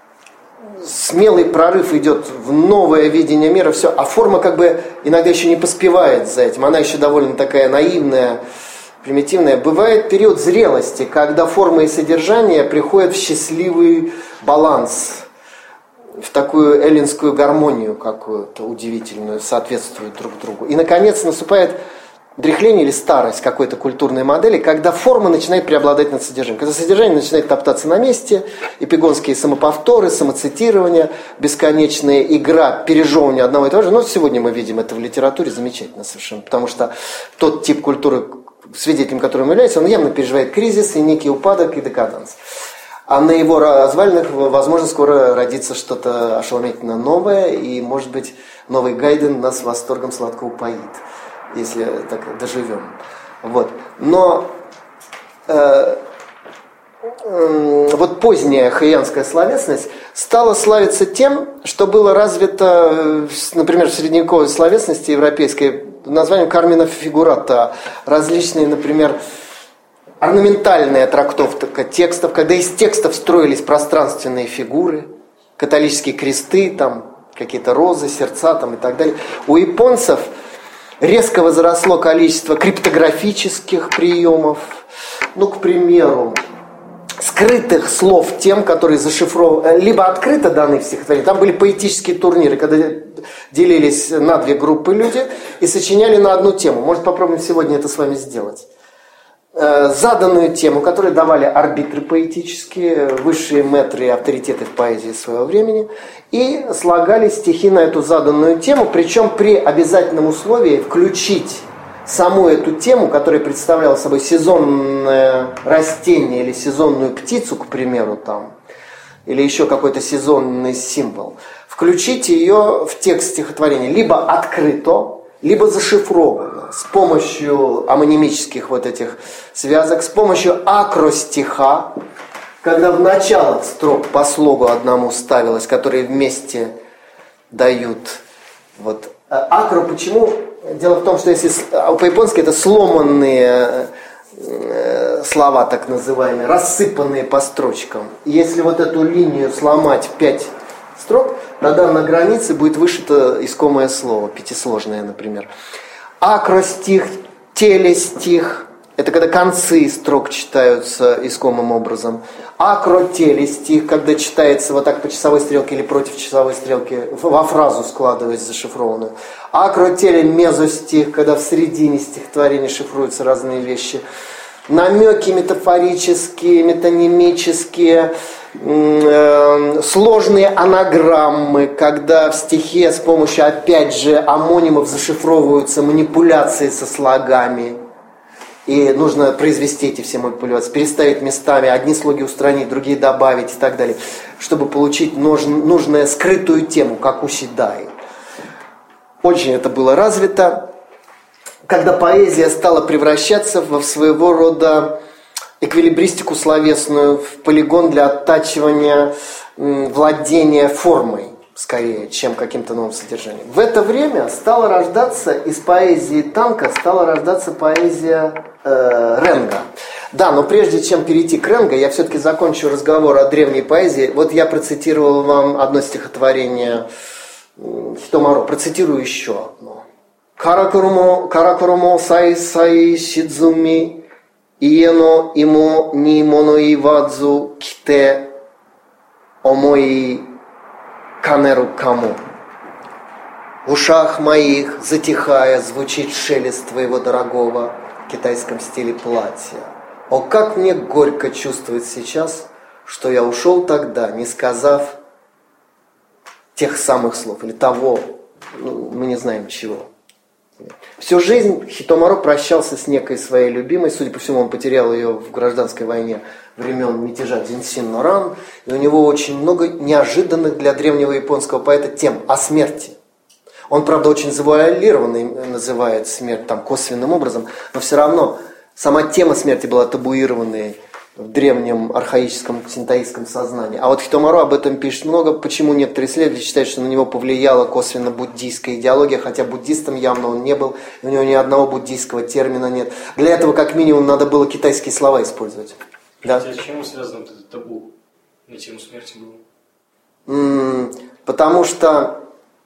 смелый прорыв идет в новое видение мира, все, а форма как бы иногда еще не поспевает за этим, она еще довольно такая наивная, примитивная. Бывает период зрелости, когда форма и содержание приходят в счастливый баланс, в такую эллинскую гармонию какую-то удивительную, соответствуют друг другу. И, наконец, наступает дряхление или старость какой-то культурной модели, когда форма начинает преобладать над содержанием. Когда содержание начинает топтаться на месте, эпигонские самоповторы, самоцитирование, бесконечная игра, пережевывание одного и того же. Но сегодня мы видим это в литературе замечательно совершенно, потому что тот тип культуры, свидетелем которого мы являемся, он явно переживает кризис и некий упадок и декаданс. А на его развалинах, возможно, скоро родится что-то ошеломительно новое, и, может быть, новый Гайден нас восторгом сладко упоит, если так доживем. Вот. Но вот поздняя хэйянская словесность стала славиться тем, что было развито, например, в средневековой словесности европейской, названием кармина фигурата, различные, например, орнаментальная трактовка текстов, когда из текстов строились пространственные фигуры, католические кресты, там, какие-то розы, сердца там, и так далее. У японцев резко возросло количество криптографических приемов, ну, к примеру, скрытых слов тем, которые зашифрованы, либо открыто даны в стихотворении. Там были поэтические турниры, когда делились на 2 группы люди и сочиняли на одну тему. Может, попробуем сегодня это с вами сделать. Заданную тему, которую давали арбитры поэтические, высшие мэтры и авторитеты в поэзии своего времени, и слагали стихи на эту заданную тему, причем при обязательном условии включить саму эту тему, которая представляла собой сезонное растение или сезонную птицу, к примеру, там, или еще какой-то сезонный символ, включить ее в текст стихотворения либо открыто, либо зашифровано с помощью амонимических вот этих связок, с помощью акростиха, когда в начало строк по слогу одному ставилось, которые вместе дают. Вот. Акро почему? Дело в том, что если по-японски это сломанные слова так называемые, рассыпанные по строчкам. Если вот эту линию сломать в 5 строк, тогда на границе будет вышито искомое слово, пятисложное, например. Акростих, телестих. Это когда концы строк читаются искомым образом. Акротелестих, когда читается вот так по часовой стрелке или против часовой стрелки, во фразу складываясь зашифрованную. Акротелемезостих, когда в середине стихотворения шифруются разные вещи. Намеки метафорические, метонимические, сложные анаграммы, когда в стихе с помощью, опять же, амонимов зашифровываются манипуляции со слогами. И нужно произвести эти все манипуляции, переставить местами, одни слоги устранить, другие добавить и так далее, чтобы получить нужную скрытую тему, как у Сидаи. Очень это было развито, когда поэзия стала превращаться в своего рода эквилибристику словесную, в полигон для оттачивания владения формой, скорее, чем каким-то новым содержанием. В это время стала рождаться из поэзии Танка, стала рождаться поэзия Ренга. Да, но прежде чем перейти к Ренга, я все-таки закончу разговор о древней поэзии. Вот я процитировал вам одно стихотворение Хитомаро, процитирую еще одно. Каракурумо сай шидзуми иено имо ни монои вадзу ките омои канеру каму. В ушах моих, затихая, звучит шелест твоего дорогого в китайском стиле платья. О, как мне горько чувствовать сейчас, что я ушел тогда, не сказав тех самых слов, или того, мы не знаем чего. Всю жизнь Хитомаро прощался с некой своей любимой, судя по всему, он потерял ее в гражданской войне времен мятежа Дзинсин-Норан, и у него очень много неожиданных для древнего японского поэта тем о смерти. Он, правда, очень завуалированный называет смерть там косвенным образом, но все равно сама тема смерти была табуированной в древнем архаическом синтоистском сознании. А вот Хитомаро об этом пишет много, почему некоторые исследователи считают, что на него повлияла косвенно буддийская идеология, хотя буддистом явно он не был, и у него ни одного буддийского термина нет. Для этого, как минимум, надо было китайские слова использовать. Да? С чем связано это табу на тему смерти было? Потому что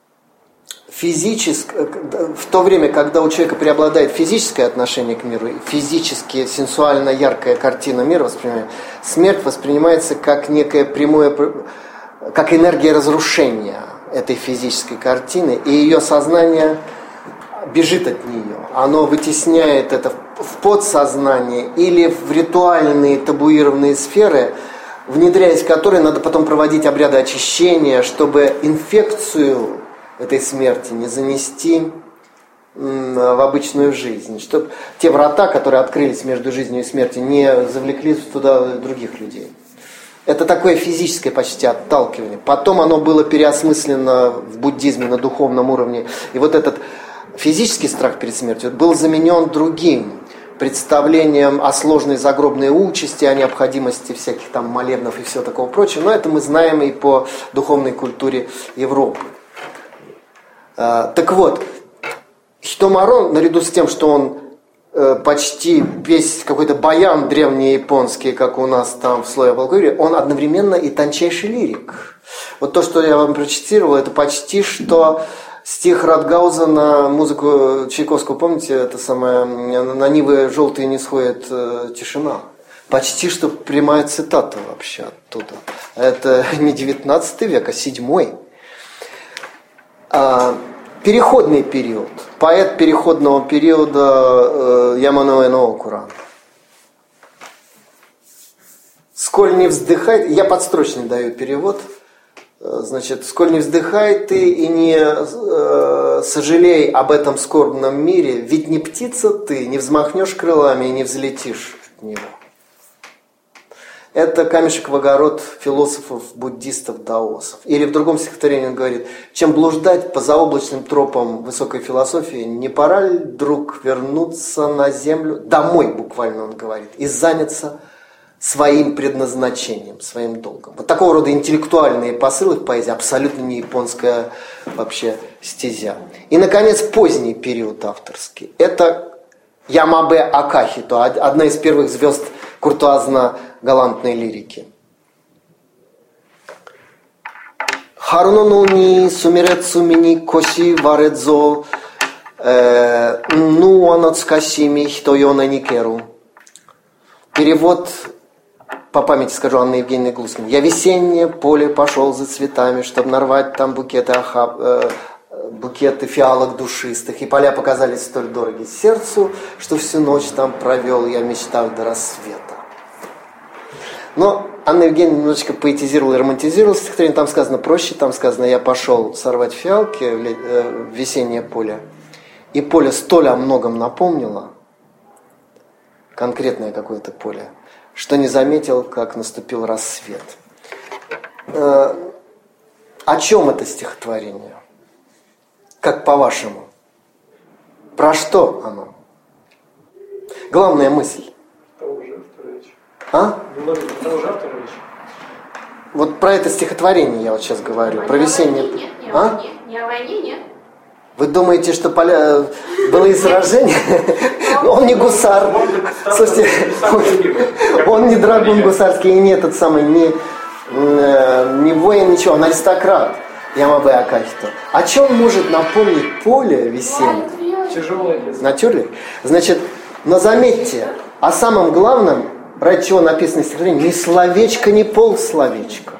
в то время, когда у человека преобладает физическое отношение к миру, физически, сенсуально яркая картина мира воспринимается, смерть воспринимается как некое прямое, как энергия разрушения этой физической картины, и ее сознание бежит от нее. Оно вытесняет это в подсознание или в ритуальные табуированные сферы, внедряясь в которые надо потом проводить обряды очищения, чтобы инфекцию этой смерти не занести в обычную жизнь, чтобы те врата, которые открылись между жизнью и смертью, не завлекли туда других людей. Это такое физическое почти отталкивание. Потом оно было переосмыслено в буддизме на духовном уровне. И вот этот физический страх перед смертью был заменен другим представлением о сложной загробной участи, о необходимости всяких там молебнов и всего такого прочего. Но это мы знаем и по духовной культуре Европы. Так вот, Хитомаро, наряду с тем, что он почти весь какой-то баян древнеяпонский, как у нас там в слое Волгогорья, он одновременно и тончайший лирик. Вот то, что я вам процитировал, это почти что стих Радгаузена, музыку Чайковского, помните, это самое «На нивы желтые не сходит тишина». Почти что прямая цитата вообще оттуда. Это не 19 век, а 7-й. Переходный период. Поэт переходного периода Яманоэ Ноокуран. «Сколь не вздыхай», я подстрочный даю перевод, значит, «сколь не вздыхай ты и не сожалей об этом скорбном мире, ведь не птица ты, не взмахнешь крылами и не взлетишь от него». Это камешек в огород философов, буддистов, даосов. Или в другом стихотворении он говорит: чем блуждать по заоблачным тропам высокой философии, не пора ли, друг, вернуться на землю, домой буквально он говорит, и заняться своим предназначением, своим долгом. Вот такого рода интеллектуальные посылы в поэзии, абсолютно не японская вообще стезя. И, наконец, поздний период авторский. Это Ямабе Акахито, одна из первых звезд куртуазно-галантной лирики. Харунони сумирецумини коси варедзо нуаноцкасими хитойона никеру. Перевод, по памяти скажу, Анны Евгеньевны Глускиной. Я весеннее поле пошел за цветами, чтобы нарвать там букеты фиалок душистых. И поля показались столь дороги сердцу, что всю ночь там провел я, мечтав до рассвета. Но Анна Евгеньевна немножечко поэтизировала и романтизировала стихотворение. Там сказано проще, там сказано: я пошел сорвать фиалки в весеннее поле. И поле столь о многом напомнило, конкретное какое-то поле, что не заметил, как наступил рассвет. О чем это стихотворение? Как по-вашему? Про что оно? Главная мысль. А? Вот про это стихотворение я вот сейчас говорю. Про весеннее. Не о войне, нет. Вы думаете, что поля былые сражения? Он не гусар. Слушайте, он не драгун гусарский, и не этот самый, не воин, ничего, он аристократ. Ямабе Акахито. О чем может напомнить поле весеннее? Тяжелое. Натюрли? Значит, но заметьте, о самом главном, ради чего написано стихотворение, ни словечко, ни полсловечка.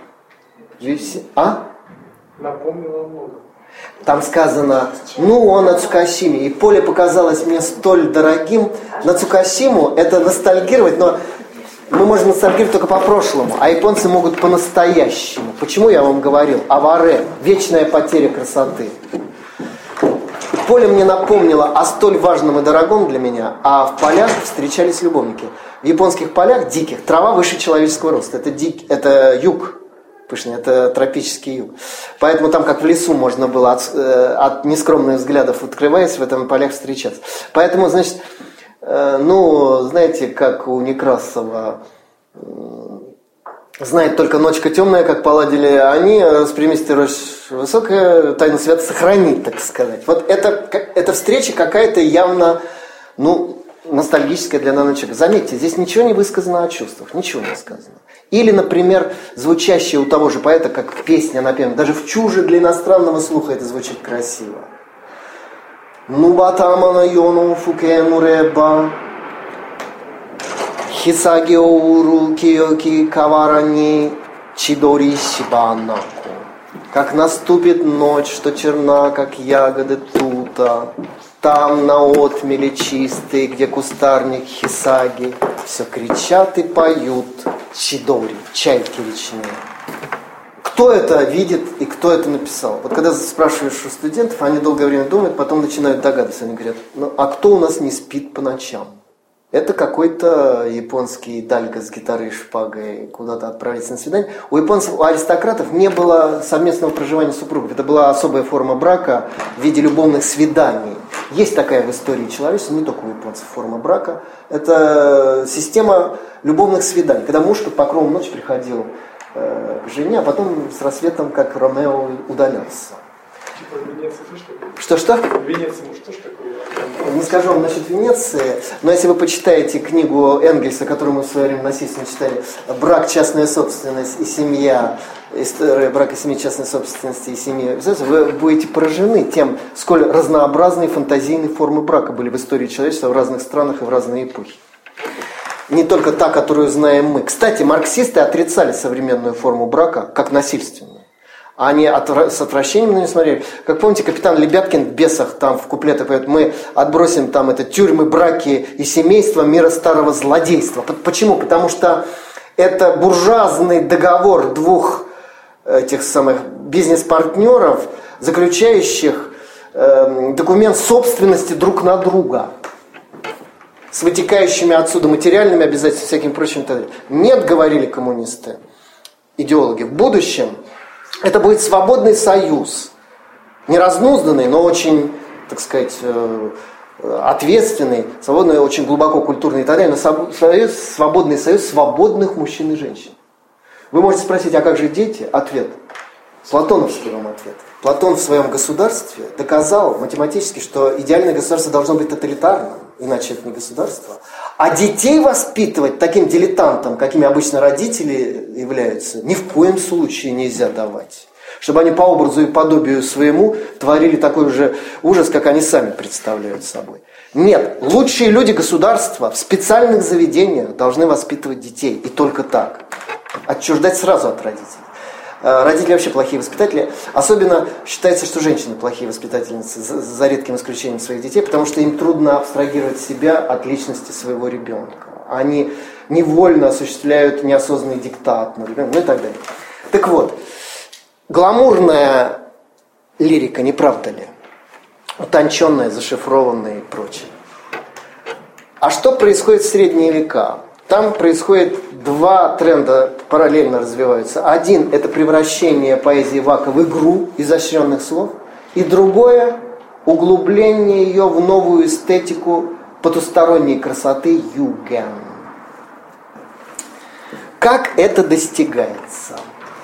Напомнило много. Там сказано: о Нацукасиме. И поле показалось мне столь дорогим. Нацукасиму — это ностальгировать, но мы можем ностальгировать только по прошлому, а японцы могут по-настоящему. Почему я вам говорил? Аваре, вечная потеря красоты. И поле мне напомнило о столь важном и дорогом для меня, а в полях встречались любовники. В японских полях диких трава выше человеческого роста. Это юг. Пышный, это тропический юг. Поэтому там, как в лесу, можно было от нескромных взглядов, открываясь, в этом полях встречаться. Поэтому, значит, знаете, как у Некрасова, знает только ночка темная, как поладили они, распрямистая рощь высокая, тайну света сохранит, так сказать. Вот эта встреча какая-то явно, ностальгическая для данного человека. Заметьте, здесь ничего не высказано о чувствах, ничего не сказано. Или, например, звучащее у того же поэта, как песня напевана. Даже в чуже для иностранного слуха это звучит красиво. Нубатамана йону фукену реба хисаги оуру киоки каварани чидори шибанаку. Как наступит ночь, что черна, как ягоды тута, там на отмеле чистой, где кустарник хисаги, все кричат и поют чидори, чайки речные. Кто это видит и кто это написал? Вот когда спрашиваешь у студентов, они долгое время думают, потом начинают догадываться. Они говорят: а кто у нас не спит по ночам? Это какой-то японский дальга с гитарой и шпагой куда-то отправиться на свидание. У японцев, у аристократов не было совместного проживания супругов. Это была особая форма брака в виде любовных свиданий. Есть такая в истории человечества, не только у японцев форма брака. Это система любовных свиданий. Когда муж под покровом ночи приходил к жене, а потом с рассветом, как Ромео, удалялся. Типа в Венеции тоже такое? Что? В Венеции, может, тоже такое? Не скажу вам насчет Венеции, но если вы почитаете книгу Энгельса, которую мы в свое время насильственно читали, «Брак, частная собственность и семья», история брака, семьи, частной собственности и семьи, вы будете поражены тем, сколь разнообразные фантазийные формы брака были в истории человечества в разных странах и в разные эпохи. Не только та, которую знаем мы. Кстати, марксисты отрицали современную форму брака как насильственную. Они с отвращением на нее смотрели. Как помните, капитан Лебяткин в «Бесах» там в куплетах поет: мы отбросим там это тюрьмы, браки и семейства мира старого злодейства. Почему? Потому что это буржуазный договор двух этих самых бизнес-партнеров, заключающих документ собственности друг на друга, с вытекающими отсюда материальными обязательствами, всяким прочим. Нет, говорили коммунисты, идеологи, в будущем это будет свободный союз, не разнузданный, но очень, так сказать, ответственный, свободный, очень глубоко культурный и так далее, но свободный союз свободных мужчин и женщин. Вы можете спросить: а как же дети? Ответ. Платоновский вам ответ. Платон в своем государстве доказал математически, что идеальное государство должно быть тоталитарным. иначе это не государство. А детей воспитывать таким дилетантом, какими обычно родители являются, ни в коем случае нельзя давать. Чтобы они по образу и подобию своему творили такой же ужас, как они сами представляют собой. Нет, лучшие люди государства в специальных заведениях должны воспитывать детей. И только так. Отчуждать сразу от родителей. Родители вообще плохие воспитатели. Особенно считается, что женщины плохие воспитательницы, за редким исключением своих детей, потому что им трудно абстрагировать себя от личности своего ребенка. Они невольно осуществляют неосознанный диктат на ребенка, ну и так далее. Так вот, гламурная лирика, не правда ли? Утонченная, зашифрованная и прочее. А что происходит в средние века? Там происходит два тренда, параллельно развиваются. Один – это превращение поэзии Вака в игру изощренных слов. И другое – углубление ее в новую эстетику потусторонней красоты юген. Как это достигается?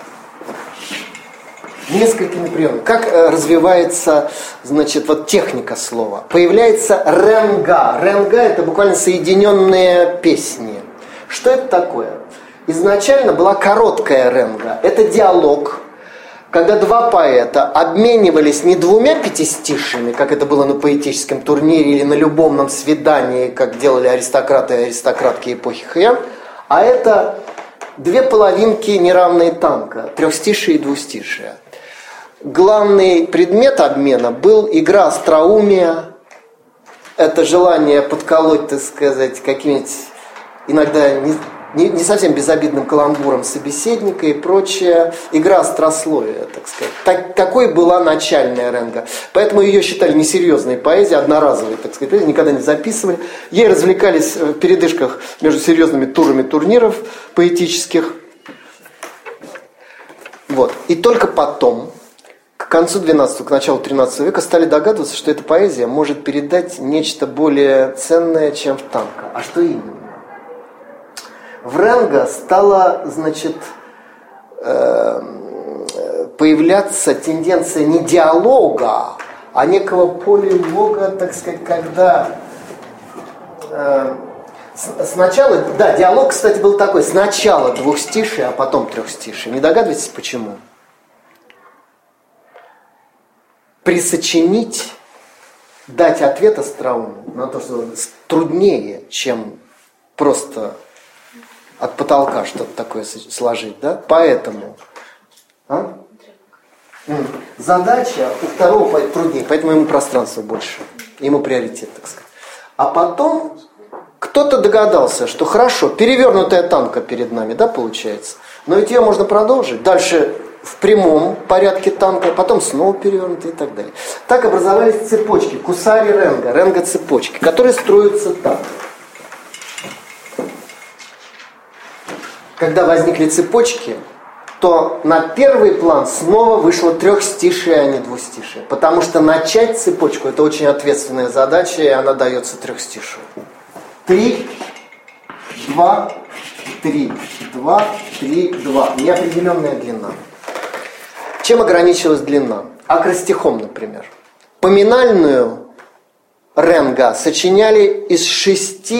Несколькими приемами. Как развивается, значит, вот техника слова? Появляется ренга. Ренга – это буквально соединенные песни. Что это такое? Изначально была короткая ренга. Это диалог, когда два поэта обменивались не двумя пятистишиями, как это было на поэтическом турнире или на любовном свидании, как делали аристократы и аристократки эпохи Хэйан, а это две половинки неравные танка, трехстишие и двустишие. Главный предмет обмена был игра остроумия, это желание подколоть, так сказать, каким-нибудь иногда не совсем безобидным каламбуром собеседника и прочее. Игра острословия, так сказать. Такой была начальная ренга. Поэтому ее считали несерьезной поэзией, одноразовой, так сказать, никогда не записывали. Ей развлекались в передышках между серьезными турами турниров поэтических. Вот. И только потом, к концу XII, к началу XIII века, стали догадываться, что эта поэзия может передать нечто более ценное, чем в танго. А что именно? В ренга стала, значит, появляться тенденция не диалога, а некого полилога, так сказать, когда сначала, да, диалог, кстати, был такой, сначала двухстишие, а потом трехстишие. Не догадываетесь, почему? Присочинить, дать ответ остроумный на то, что труднее, чем просто от потолка что-то такое сложить, да? Поэтому задача у второго труднее, поэтому ему пространство больше, ему приоритет, так сказать. А потом кто-то догадался, что хорошо, перевернутая танка перед нами, да, получается, но ведь ее можно продолжить. Дальше в прямом порядке танка, потом снова перевернутая и так далее. Так образовались цепочки, кусари ренга, ренга-цепочки, которые строятся так. Когда возникли цепочки, то на первый план снова вышло трехстишие, а не двустишие. Потому что начать цепочку – это очень ответственная задача, и она дается трехстишию. 3, 2, 3, 2, 3, 2. Неопределенная длина. Чем ограничилась длина? Акростихом, например. Поминальную ренга сочиняли из 6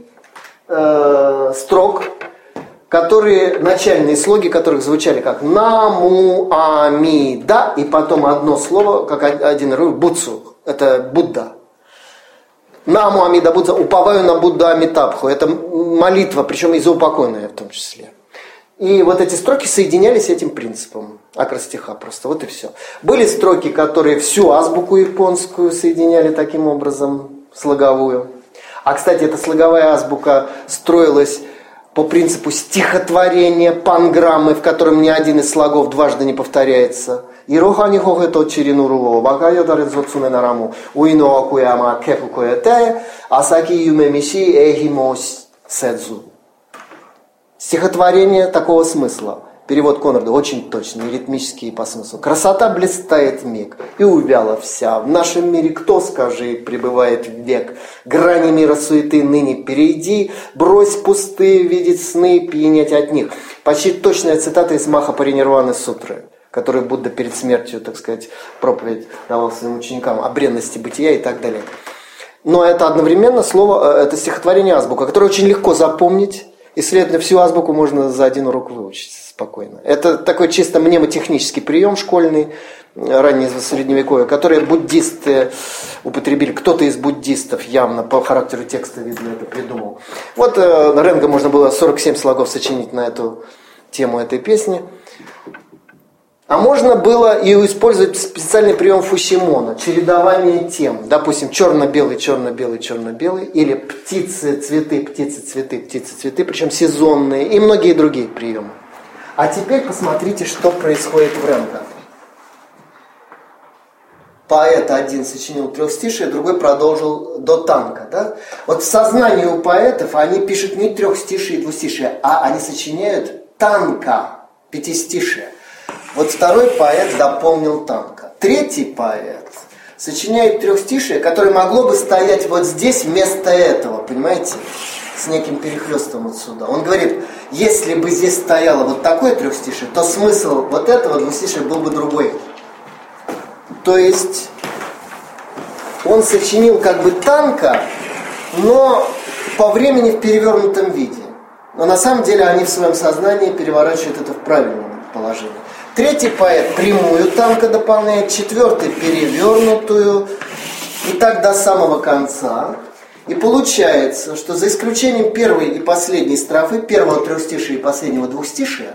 строк, которые, начальные слоги которых звучали как наму, ами, да, и потом одно слово, как один ру, буцу, это Будда. Наму, ами, да, Будда, уповаю на Будду Амитабху, это молитва, причем и заупокойная в том числе. И вот эти строки соединялись этим принципом акростиха просто, вот и все. Были строки, которые всю азбуку японскую соединяли таким образом, слоговую. А, кстати, эта слоговая азбука строилась по принципу стихотворения, панграммы, в котором ни один из слогов дважды не повторяется. Ирохани хохето чиринуру, вакайо дарэдзоцуне нараму, уино акуяма кепу коэте, асаки юмемиши эхимо сэдзу. Стихотворение такого смысла. Перевод Конрада очень точный, ритмический по смыслу. Красота блистает миг, и увяла вся. В нашем мире кто, скажи, пребывает век? Грани мира суеты ныне перейди, брось пустые, видеть сны, пьянеть от них. Почти точная цитата из Махапаринирваны сутры, которую Будда перед смертью, так сказать, проповедь давал своим ученикам о бренности бытия и так далее. Но это одновременно слово, это стихотворение азбука, которое очень легко запомнить, и, следовательно, всю азбуку можно за один урок выучить спокойно. Это такой чисто мнемотехнический прием школьный, раннего средневековья, который буддисты употребили. Кто-то из буддистов явно по характеру текста, видно, это придумал. Вот Ренго можно было 47 слогов сочинить на эту тему этой песни. А можно было и использовать специальный прием Фусимона, чередование тем. Допустим, черно-белый, черно-белый, черно-белый. Или птицы, цветы, птицы, цветы, птицы, цветы. Причем сезонные и многие другие приемы. А теперь посмотрите, что происходит в Ренго. Поэт один сочинил трехстишие, другой продолжил до танка. Да? Вот в сознании у поэтов они пишут не трехстишие и двустишие, а они сочиняют танка, пятистишие. Вот второй поэт дополнил танка. Третий поэт сочиняет трехстишие, которое могло бы стоять вот здесь вместо этого, понимаете? С неким перехлестом отсюда. Он говорит, если бы здесь стояло вот такое трехстишие, то смысл вот этого двустишия был бы другой. То есть он сочинил как бы танка, но по времени в перевернутом виде. Но на самом деле они в своем сознании переворачивают это в правильном положении. Третий поэт прямую танка дополняет, четвертый перевернутую, и так до самого конца. И получается, что за исключением первой и последней строфы, первого трехстишия и последнего двухстишия,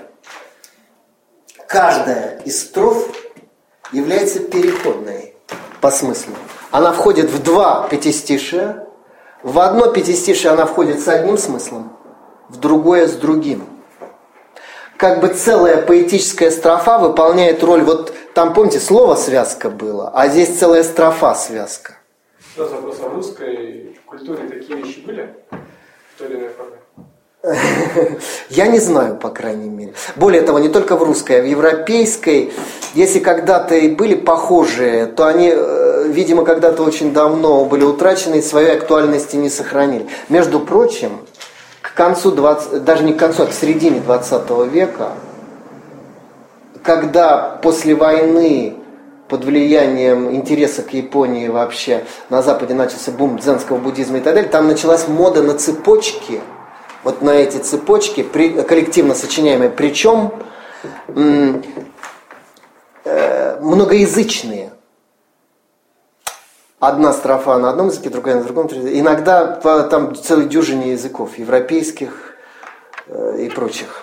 каждая из строф является переходной по смыслу. Она входит в два пятистишия, в одно пятистишие она входит с одним смыслом, в другое с другим. Как бы целая поэтическая строфа выполняет роль, вот там, помните, слово связка было, а здесь целая строфа связка. Что за вопрос, в русской культуре такие вещи были? В той или иной форме? Я не знаю, по крайней мере. Более того, не только в русской, а в европейской. Если когда-то и были похожие, то они, видимо, когда-то очень давно были утрачены и своей актуальности не сохранили. Между прочим, к концу, даже не к концу, а к середине 20 века, когда после войны под влиянием интереса к Японии вообще на Западе начался бум дзенского буддизма и так далее, там началась мода на цепочки, вот на эти цепочки, коллективно сочиняемые, причем многоязычные. Одна строфа на одном языке, другая на другом. Иногда там целой дюжине языков, европейских и прочих.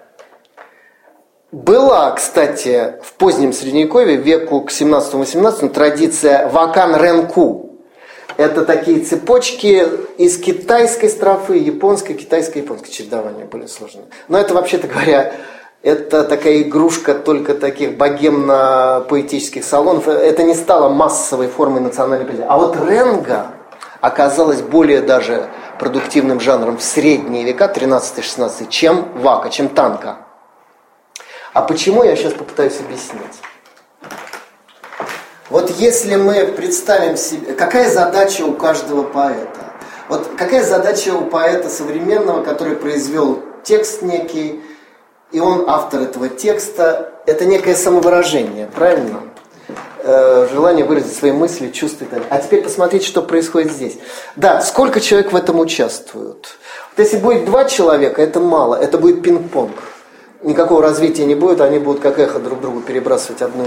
Была, кстати, в позднем Средневековье, веку к 17-18, традиция вакан-ренку. Это такие цепочки из китайской строфы, японской, китайской, японской. Чередования были сложные. Но это, вообще-то говоря, это такая игрушка только таких богемно-поэтических салонов. Это не стало массовой формой национальной поэзии. А вот ренго оказалось более даже продуктивным жанром в средние века, 13-16, чем вака, чем танка. А почему, я сейчас попытаюсь объяснить. Вот если мы представим себе, какая задача у каждого поэта? Вот какая задача у поэта современного, который произвел текст некий, и он автор этого текста, это некое самовыражение, правильно? Желание выразить свои мысли, чувства и так далее. А теперь посмотрите, что происходит здесь. Да, сколько человек в этом участвуют? Вот если будет 2 человека, это мало, это будет пинг-понг. Никакого развития не будет, они будут как эхо друг другу перебрасывать один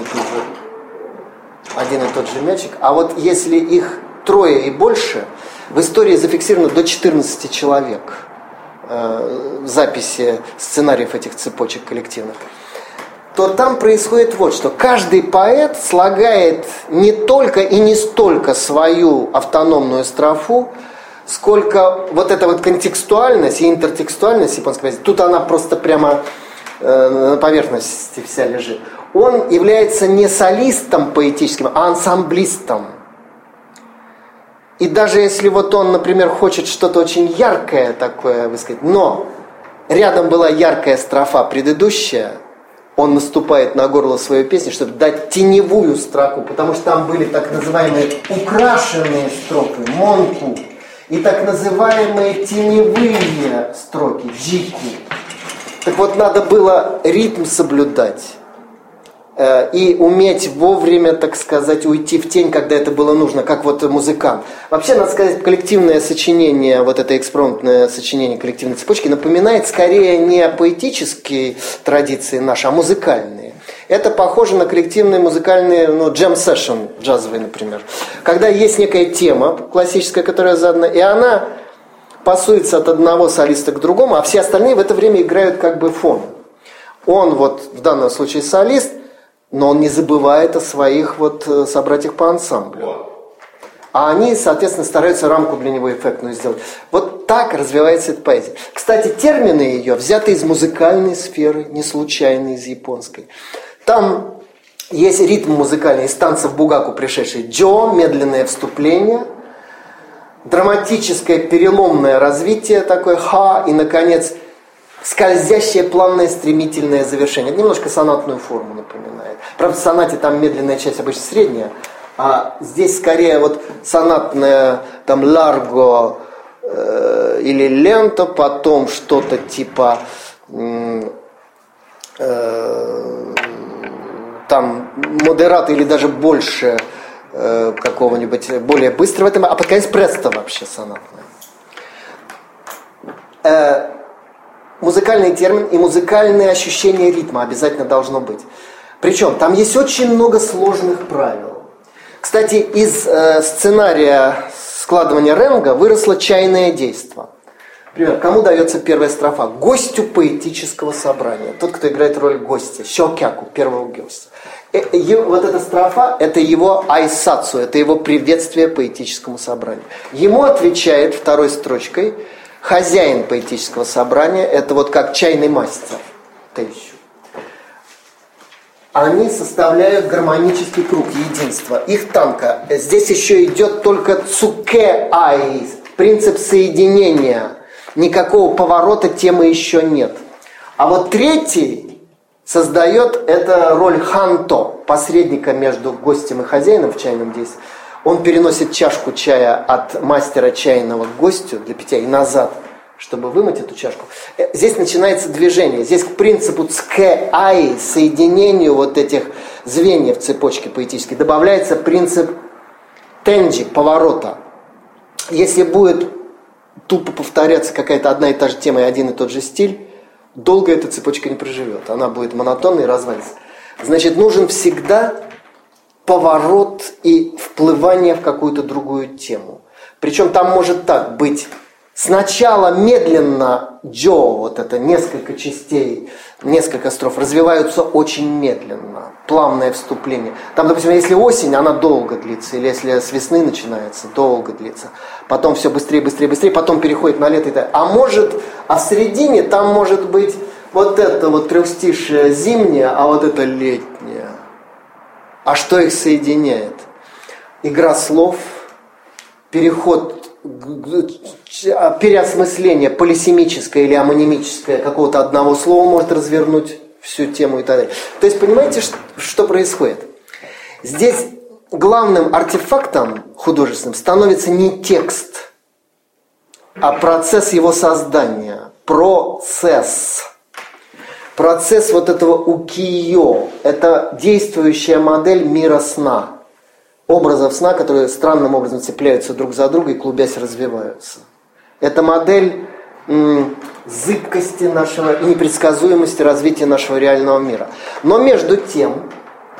и тот же мячик. А вот если их 3 и больше, в истории зафиксировано до 14 человек в записи сценариев этих цепочек коллективных, то там происходит вот что. Каждый поэт слагает не только и не столько свою автономную строфу, сколько вот эта вот контекстуальность и интертекстуальность японской поэзии, тут она просто прямо на поверхности вся лежит. Он является не солистом поэтическим, а ансамблистом. И даже если вот он, например, хочет что-то очень яркое такое высказать, но рядом была яркая строфа предыдущая, он наступает на горло своей песни, чтобы дать теневую строку, потому что там были так называемые украшенные строфы, монку, и так называемые теневые строки, джику. Так вот, надо было ритм соблюдать. и уметь вовремя, так сказать, уйти в тень, когда это было нужно, как вот музыкант. Вообще, надо сказать, коллективное сочинение, вот это экспромтное сочинение коллективной цепочки напоминает скорее не поэтические традиции наши, а музыкальные. Это похоже на коллективные музыкальные, джем-сессион джазовые, например. Когда есть некая тема классическая, которая задана, и она пасуется от одного солиста к другому, а все остальные в это время играют как бы фон. Он вот в данном случае солист, но он не забывает о своих вот собратьях по ансамблю. А они, соответственно, стараются рамку для него эффектную сделать. Вот так развивается эта поэзия. Кстати, термины ее взяты из музыкальной сферы, не случайно из японской. Там есть ритм музыкальный из танцев бугаку пришедший. Джо, медленное вступление, драматическое переломное развитие, такое ха, и, наконец, скользящее, плавное, стремительное завершение. Это немножко сонатную форму напоминает. Правда, в сонате там медленная часть обычно средняя, а здесь скорее вот сонатная, там, ларго или ленто, потом что-то типа там модерат или даже больше какого-нибудь более быстрого, а под конец престо вообще сонатное. Музыкальный термин и музыкальное ощущение ритма обязательно должно быть. Причем там есть очень много сложных правил. Кстати, из сценария складывания Ренга выросло чайное действо. Например, кому дается первая строфа? Гостю поэтического собрания. Тот, кто играет роль гостя, щокяку, первого гостя. Вот эта строфа, это его айсацу, это его приветствие поэтическому собранию. Ему отвечает второй строчкой хозяин поэтического собрания, это вот как чайный мастер. Они составляют гармонический круг, единство. Их танка. Здесь еще идет только цуке-ай, принцип соединения. Никакого поворота темы еще нет. А вот третий создает это роль ханто, посредника между гостем и хозяином в чайном действии. Он переносит чашку чая от мастера чайного к гостю для питья и назад, чтобы вымыть эту чашку. Здесь начинается движение. Здесь к принципу цке-ай, соединению вот этих звеньев цепочки поэтической, добавляется принцип тенджи, поворота. Если будет тупо повторяться какая-то одна и та же тема и один и тот же стиль, долго эта цепочка не проживет. Она будет монотонной и развалится. Значит, нужен всегда поворот и вплывание в какую-то другую тему. Причем там может так быть. Сначала медленно джо, вот это несколько частей, несколько строф, развиваются очень медленно. Плавное вступление. Там, допустим, если осень, она долго длится. Или если с весны начинается, долго длится. Потом все быстрее, быстрее, быстрее. Потом переходит на лето и так. А в середине там может быть вот это вот трехстишие зимнее, а вот это летнее. А что их соединяет? Игра слов, переход, переосмысление полисемическое или амонимическое какого-то одного слова может развернуть всю тему и так далее. То есть, понимаете, что происходит? Здесь главным артефактом художественным становится не текст, а процесс его создания. Процесс вот этого укиё. Это действующая модель мира сна. Образов сна, которые странным образом цепляются друг за друга и, клубясь, развиваются. Это модель зыбкости нашего и непредсказуемости развития нашего реального мира. Но между тем,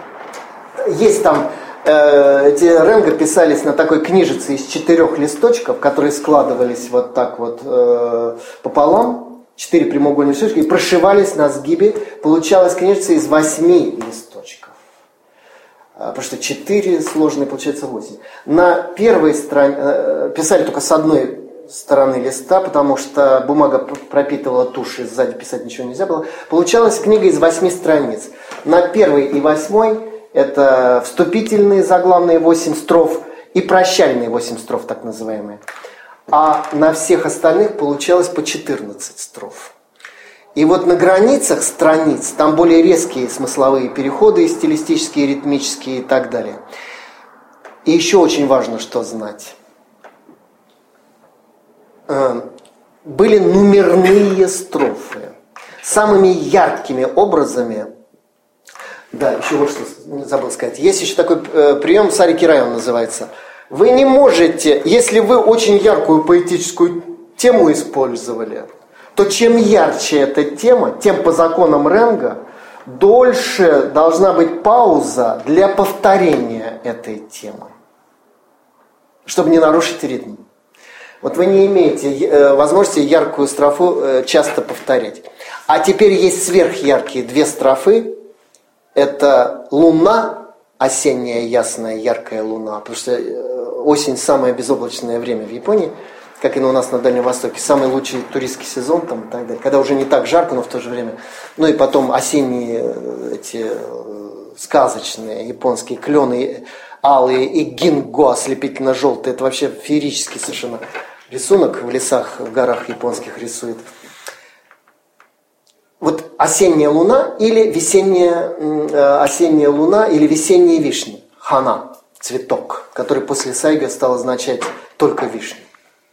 есть там, эти Ренго писались на такой книжице из 4 листочков, которые складывались вот так вот пополам, 4 прямоугольные листочка, и прошивались на сгибе. Получалась книжица из 8 листочков. Потому что 4 сложные, получается 8. На первой стороне писали только с одной стороны листа, потому что бумага пропитывала тушь, и сзади писать ничего нельзя было. Получалась книга из 8 страниц. На 1 и 8 это вступительные заглавные 8 строф и прощальные 8 строф, так называемые. А на всех остальных получалось по 14 строф. И вот на границах страниц там более резкие смысловые переходы, стилистические, ритмические и так далее. И еще очень важно, что знать. Были номерные строфы. Самыми яркими образами Да, еще вот что забыл сказать. Есть еще такой прием, сари-кирай он называется. Вы не можете, если вы очень яркую поэтическую тему использовали, то чем ярче эта тема, тем по законам Ренга дольше должна быть пауза для повторения этой темы, чтобы не нарушить ритм. Вот вы не имеете возможности яркую строфу часто повторять. А теперь есть сверхяркие две строфы. Это луна, осенняя ясная яркая луна, потому что осень самое безоблачное время в Японии, как и у нас на Дальнем Востоке, самый лучший туристский сезон там, и так далее, когда уже не так жарко, но в то же время. Ну и потом осенние эти сказочные японские клены алые и гинго ослепительно-желтые, это вообще феерический совершенно рисунок в лесах, в горах японских рисует. Вот осенняя луна или осенняя луна или весенние вишни. Хана, цветок, который после сайга стал означать только вишню.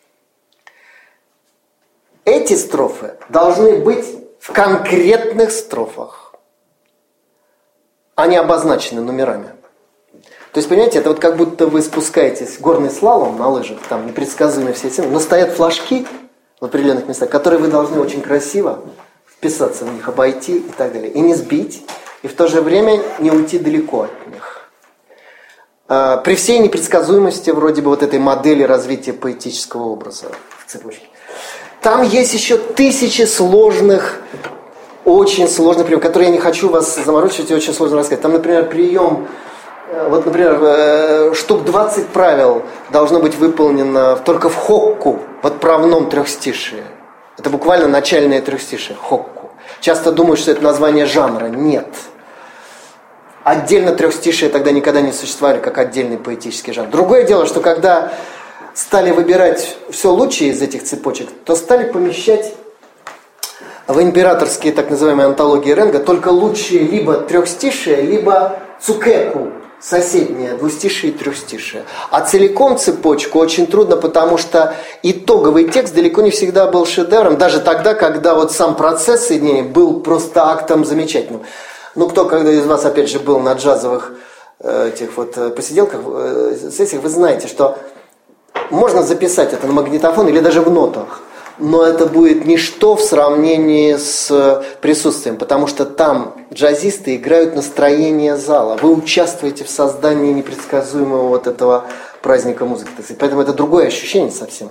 Эти строфы должны быть в конкретных строфах. Они обозначены номерами. То есть, понимаете, это вот как будто вы спускаетесь в горный слалом на лыжах, там непредсказуемые все эти, но стоят флажки в определенных местах, которые вы должны очень красиво вписаться в них, обойти и так далее. И не сбить, и в то же время не уйти далеко от них. При всей непредсказуемости вроде бы вот этой модели развития поэтического образа в цепочке. Там есть еще тысячи сложных, очень сложных приемов, которые я не хочу вас заморочивать и очень сложно рассказать. Там, например, прием, вот, например, штук 20 правил должно быть выполнено только в хокку, в отправном трехстишии. Это буквально начальное трехстишие, хокку. Часто думают, что это название жанра. Нет. Отдельно трехстишие тогда никогда не существовали, как отдельный поэтический жанр. Другое дело, что когда стали выбирать все лучшее из этих цепочек, то стали помещать в императорские так называемые антологии Ренга только лучшие либо трехстишие, либо цукеку, соседнее, двустишие и трехстишие. А целиком цепочку очень трудно, потому что итоговый текст далеко не всегда был шедевром, даже тогда, когда вот сам процесс соединения был просто актом замечательным. Ну, кто когда из вас, опять же, был на джазовых этих вот посиделках, сессиях, вы знаете, что можно записать это на магнитофон или даже в нотах, но это будет ничто в сравнении с присутствием, потому что там джазисты играют настроение зала. Вы участвуете в создании непредсказуемого вот этого праздника музыки. Поэтому это другое ощущение совсем.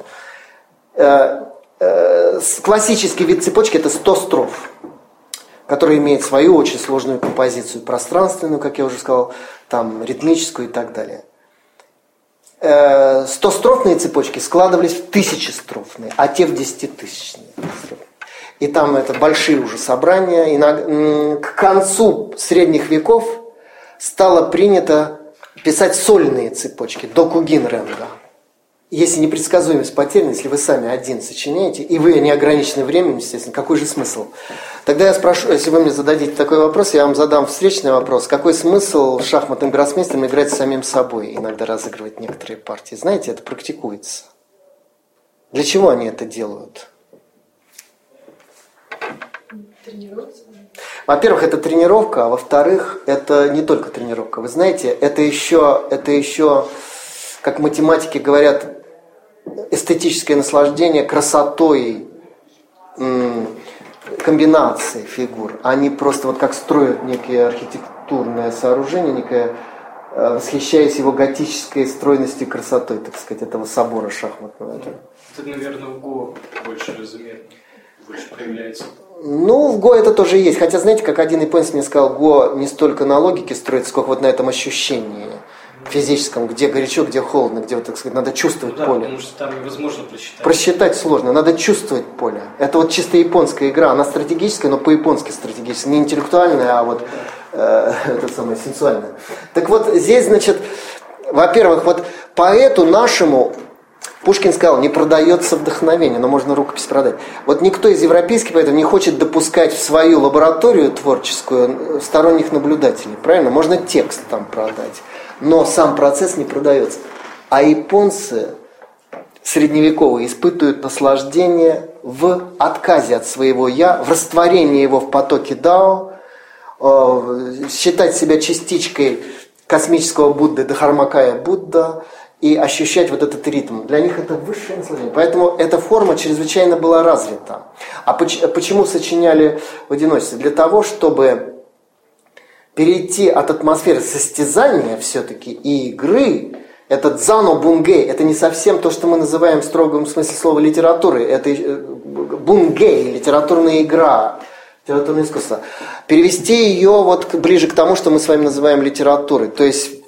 Классический вид цепочки – это 100 строф, который имеет свою очень сложную композицию, пространственную, как я уже сказал, там, ритмическую и так далее. 100-строфные цепочки складывались в 1000-строфные, а те в 10-тысячные. И там это большие уже собрания. И к концу средних веков стало принято писать сольные цепочки, докугин Ренга. Если непредсказуемость потеряна, если вы сами один сочиняете, и вы не ограничены временем, естественно, какой же смысл? Тогда я спрошу, если вы мне зададите такой вопрос, я вам задам встречный вопрос. Какой смысл шахматным гроссмейстерам играть с самим собой, иногда разыгрывать некоторые партии? Знаете, это практикуется. Для чего они это делают? Тренируются. Во-первых, это тренировка, а во-вторых, это не только тренировка. Вы знаете, это еще, как математики говорят, эстетическое наслаждение красотой комбинации фигур. Они просто вот как строят некие архитектурное сооружение, некое, восхищаясь его готической стройностью и красотой, так сказать, этого собора шахматного. Это, наверное, в Го больше разумерно, больше проявляется. Ну, в Го это тоже есть. Хотя, знаете, как один японец мне сказал, Го не столько на логике строится, сколько вот на этом ощущении физическом, где горячо, где холодно, где, вот, так сказать, надо чувствовать поле. Потому что там невозможно просчитать. Просчитать сложно, надо чувствовать поле. Это вот чисто японская игра, она стратегическая, но по-японски стратегическая. Не интеллектуальная, а вот это самое сенсуальное. Так вот, здесь, значит, во-первых, вот поэту нашему, Пушкин сказал, не продается вдохновение, но можно рукопись продать. Вот никто из европейских поэтов не хочет допускать в свою лабораторию творческую сторонних наблюдателей. Правильно? Можно текст там продать, но сам процесс не продается. А японцы средневековые испытывают наслаждение в отказе от своего «я», в растворении его в потоке дао, считать себя частичкой космического Будды, Дхармакая Будда, и ощущать вот этот ритм. Для них это высшее наслаждение. Поэтому эта форма чрезвычайно была развита. А почему сочиняли в одиночестве? Для того, чтобы перейти от атмосферы состязания все-таки и игры. Этот дзано бунгей, это не совсем то, что мы называем в строгом смысле слова литературы. Это бунгей, литературная игра, литературное искусство. Перевести ее вот ближе к тому, что мы с вами называем литературой. То есть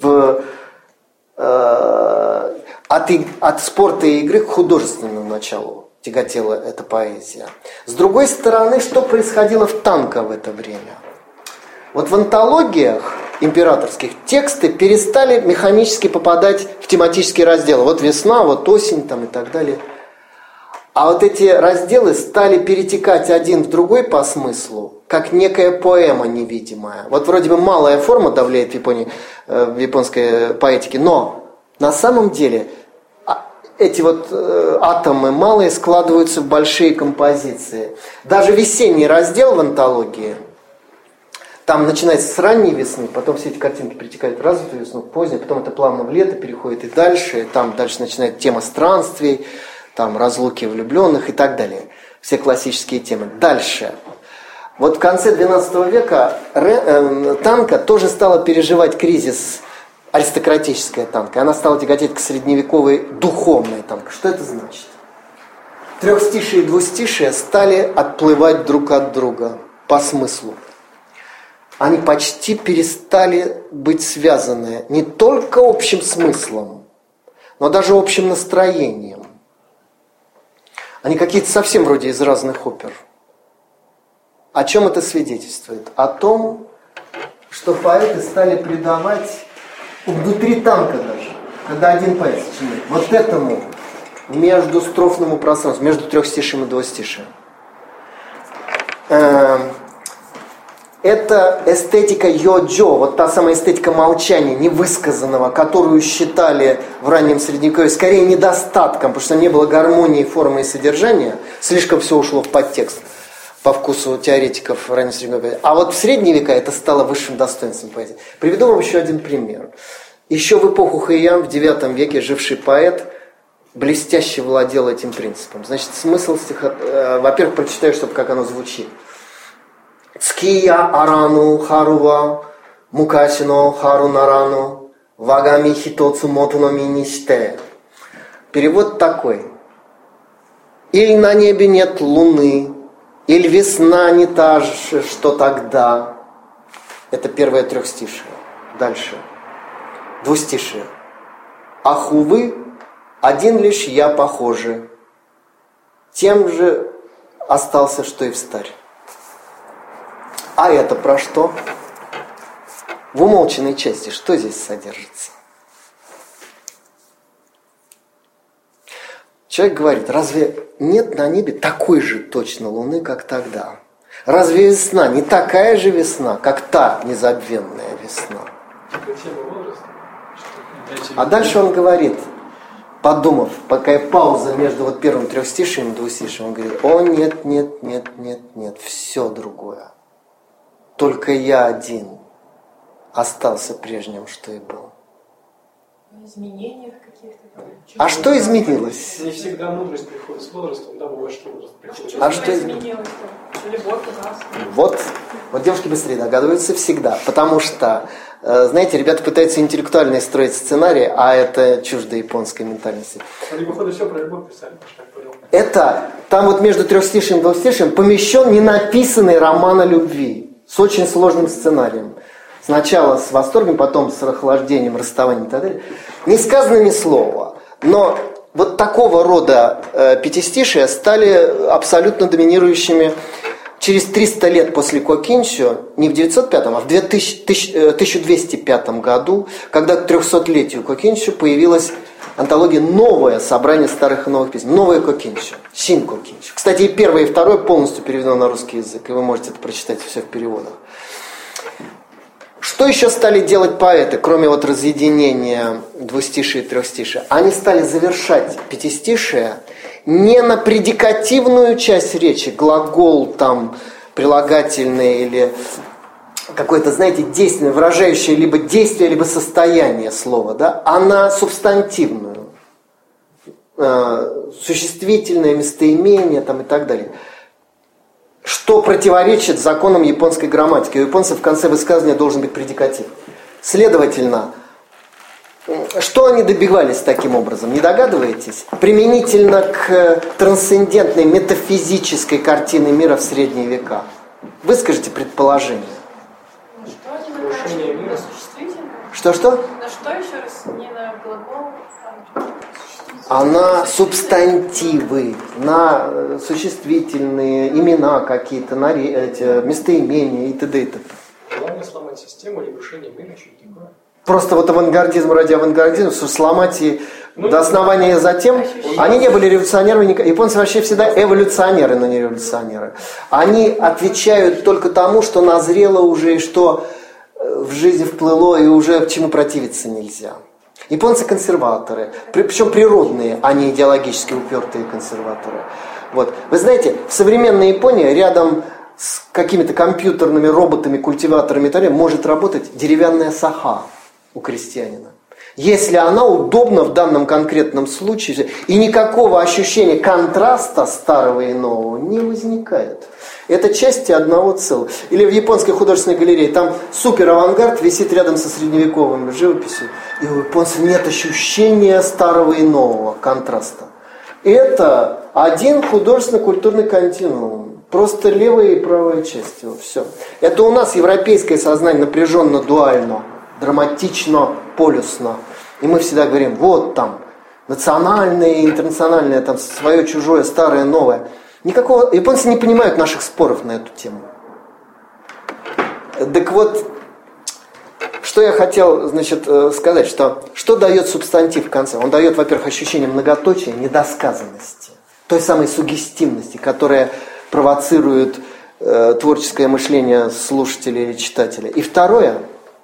от спорта и игры к художественному началу тяготела эта поэзия. С другой стороны, что происходило в танго в это время? Вот в антологиях императорских тексты перестали механически попадать в тематические разделы. Вот весна, вот осень там, и так далее. А вот эти разделы стали перетекать один в другой по смыслу, как некая поэма невидимая. Вот вроде бы малая форма давляет в Японии, в японской поэтике, но на самом деле эти вот атомы малые складываются в большие композиции. Даже весенний раздел в антологии, там начинается с ранней весны, потом все эти картинки перетекают в развитую весну, в позднюю, потом это плавно в лето переходит и дальше, там дальше начинает тема странствий, там разлуки влюбленных и так далее. Все классические темы. Дальше. Вот в конце XII века танго тоже стала переживать кризис, аристократическая танго. Она стала тяготеть к средневековой духовной танго. Что это значит? Трехстишие и двустишие стали отплывать друг от друга по смыслу. Они почти перестали быть связаны не только общим смыслом, но даже общим настроением. Они какие-то совсем вроде из разных опер. О чем это свидетельствует? О том, что поэты стали придавать внутри танка даже, когда один поэт сочиняет, вот этому междустрофному пространству, между трехстишием и двустишием. Это эстетика йоджо, вот та самая эстетика молчания, невысказанного, которую считали в раннем Средневековье скорее недостатком, потому что не было гармонии формы и содержания, слишком все ушло в подтекст по вкусу теоретиков раннего Средневековья. А вот в Средние века это стало высшим достоинством поэзии. Приведу вам еще один пример. Еще в эпоху Хэйян, в IX веке, живший поэт блестяще владел этим принципом. Значит, смысл стиха... Во-первых, прочитаю, чтобы как оно звучит. Цкия арану харува мукасино хару нарану вагами хитоцу мотуно миниште. Перевод такой. Или на небе нет луны, или весна не та же, что тогда. Это первое трехстишие. Дальше. Двустишие. Ах, увы, один лишь я похожи. Тем же остался, что и встарь. А это про что? В умолчанной части что здесь содержится? Человек говорит, разве нет на небе такой же точно луны, как тогда? Разве весна не такая же весна, как та незабвенная весна? А дальше он говорит, подумав, пока пауза между вот первым трехстишием и двустишием, он говорит, о нет, нет, нет, нет, нет, все другое. Только я один остался прежним, что и был. Изменения каких-то. А что изменилось? Не всегда мудрость приходит с возрастом, да, бывает, что возраст приходит. А что изменилось? Любовь у нас. Вот девушки быстрее догадываются всегда, потому что, знаете, ребята пытаются интеллектуально строить сценарий, а это чуждо японской ментальности. Они, походу, все про любовь писали, так понял. Это, там вот между трехстишием и двустишием помещен ненаписанный роман о любви с очень сложным сценарием. Сначала с восторгом, потом с охлаждением, расставанием и так далее. Не сказано ни слова, но вот такого рода пятистишия стали абсолютно доминирующими через 300 лет после Кокинчо, не в 905, а в 1205 году, когда к 300-летию Кокинчо появилась антология «Новое собрание старых и новых песен». Новое Кокинчо, Син Кокинчо. Кстати, и первое, и второе полностью переведено на русский язык, и вы можете это прочитать все в переводах. Что еще стали делать поэты, кроме вот разъединения двустишия и трехстишия? Они стали завершать пятистишие не на предикативную часть речи, глагол там, прилагательный или какое-то, знаете, действие, выражающее либо действие, либо состояние слова, да, а на субстантивную. Существительное, местоимение там, и так далее. Что противоречит законам японской грамматики. У японцев в конце высказывания должен быть предикатив. Следовательно, что они добивались таким образом? Не догадываетесь? Применительно к трансцендентной метафизической картине мира в средние века. Выскажите предположение. Нарушение мира существительное. Что-что? На что еще раз? Не на глагол, а на субстантивы, на существительные, имена какие-то, на местоимения и т.д. и т.п. Главное сломать систему, разрушение мира, что-то такое. Просто вот авангардизм ради авангардизма, что сломать и до основания затем. Они не были революционерами, японцы вообще всегда эволюционеры, но не революционеры. Они отвечают только тому, что назрело уже и что в жизни вплыло, и уже к чему противиться нельзя. Японцы консерваторы, причем природные, а не идеологически упертые консерваторы. Вот. Вы знаете, в современной Японии рядом с какими-то компьютерными роботами, культиваторами и так далее может работать деревянная саха у крестьянина. Если она удобна в данном конкретном случае, и никакого ощущения контраста старого и нового не возникает. Это части одного целого. Или в японской художественной галерее, там супер-авангард висит рядом со средневековым живописью, и у японцев нет ощущения старого и нового контраста. Это один художественно-культурный континуум. Просто левая и правая часть его. Все. Это у нас европейское сознание напряженно, дуально, драматично, полюсно. И мы всегда говорим, вот там, национальное, интернациональное, там свое, чужое, старое, новое. Никакого... Японцы не понимают наших споров на эту тему. Так вот, что я хотел, значит, сказать, что дает субстантив в конце? Он дает, во-первых, ощущение многоточия, недосказанности, той самой суггестивности, которая провоцирует творческое мышление слушателя или читателя. И второе,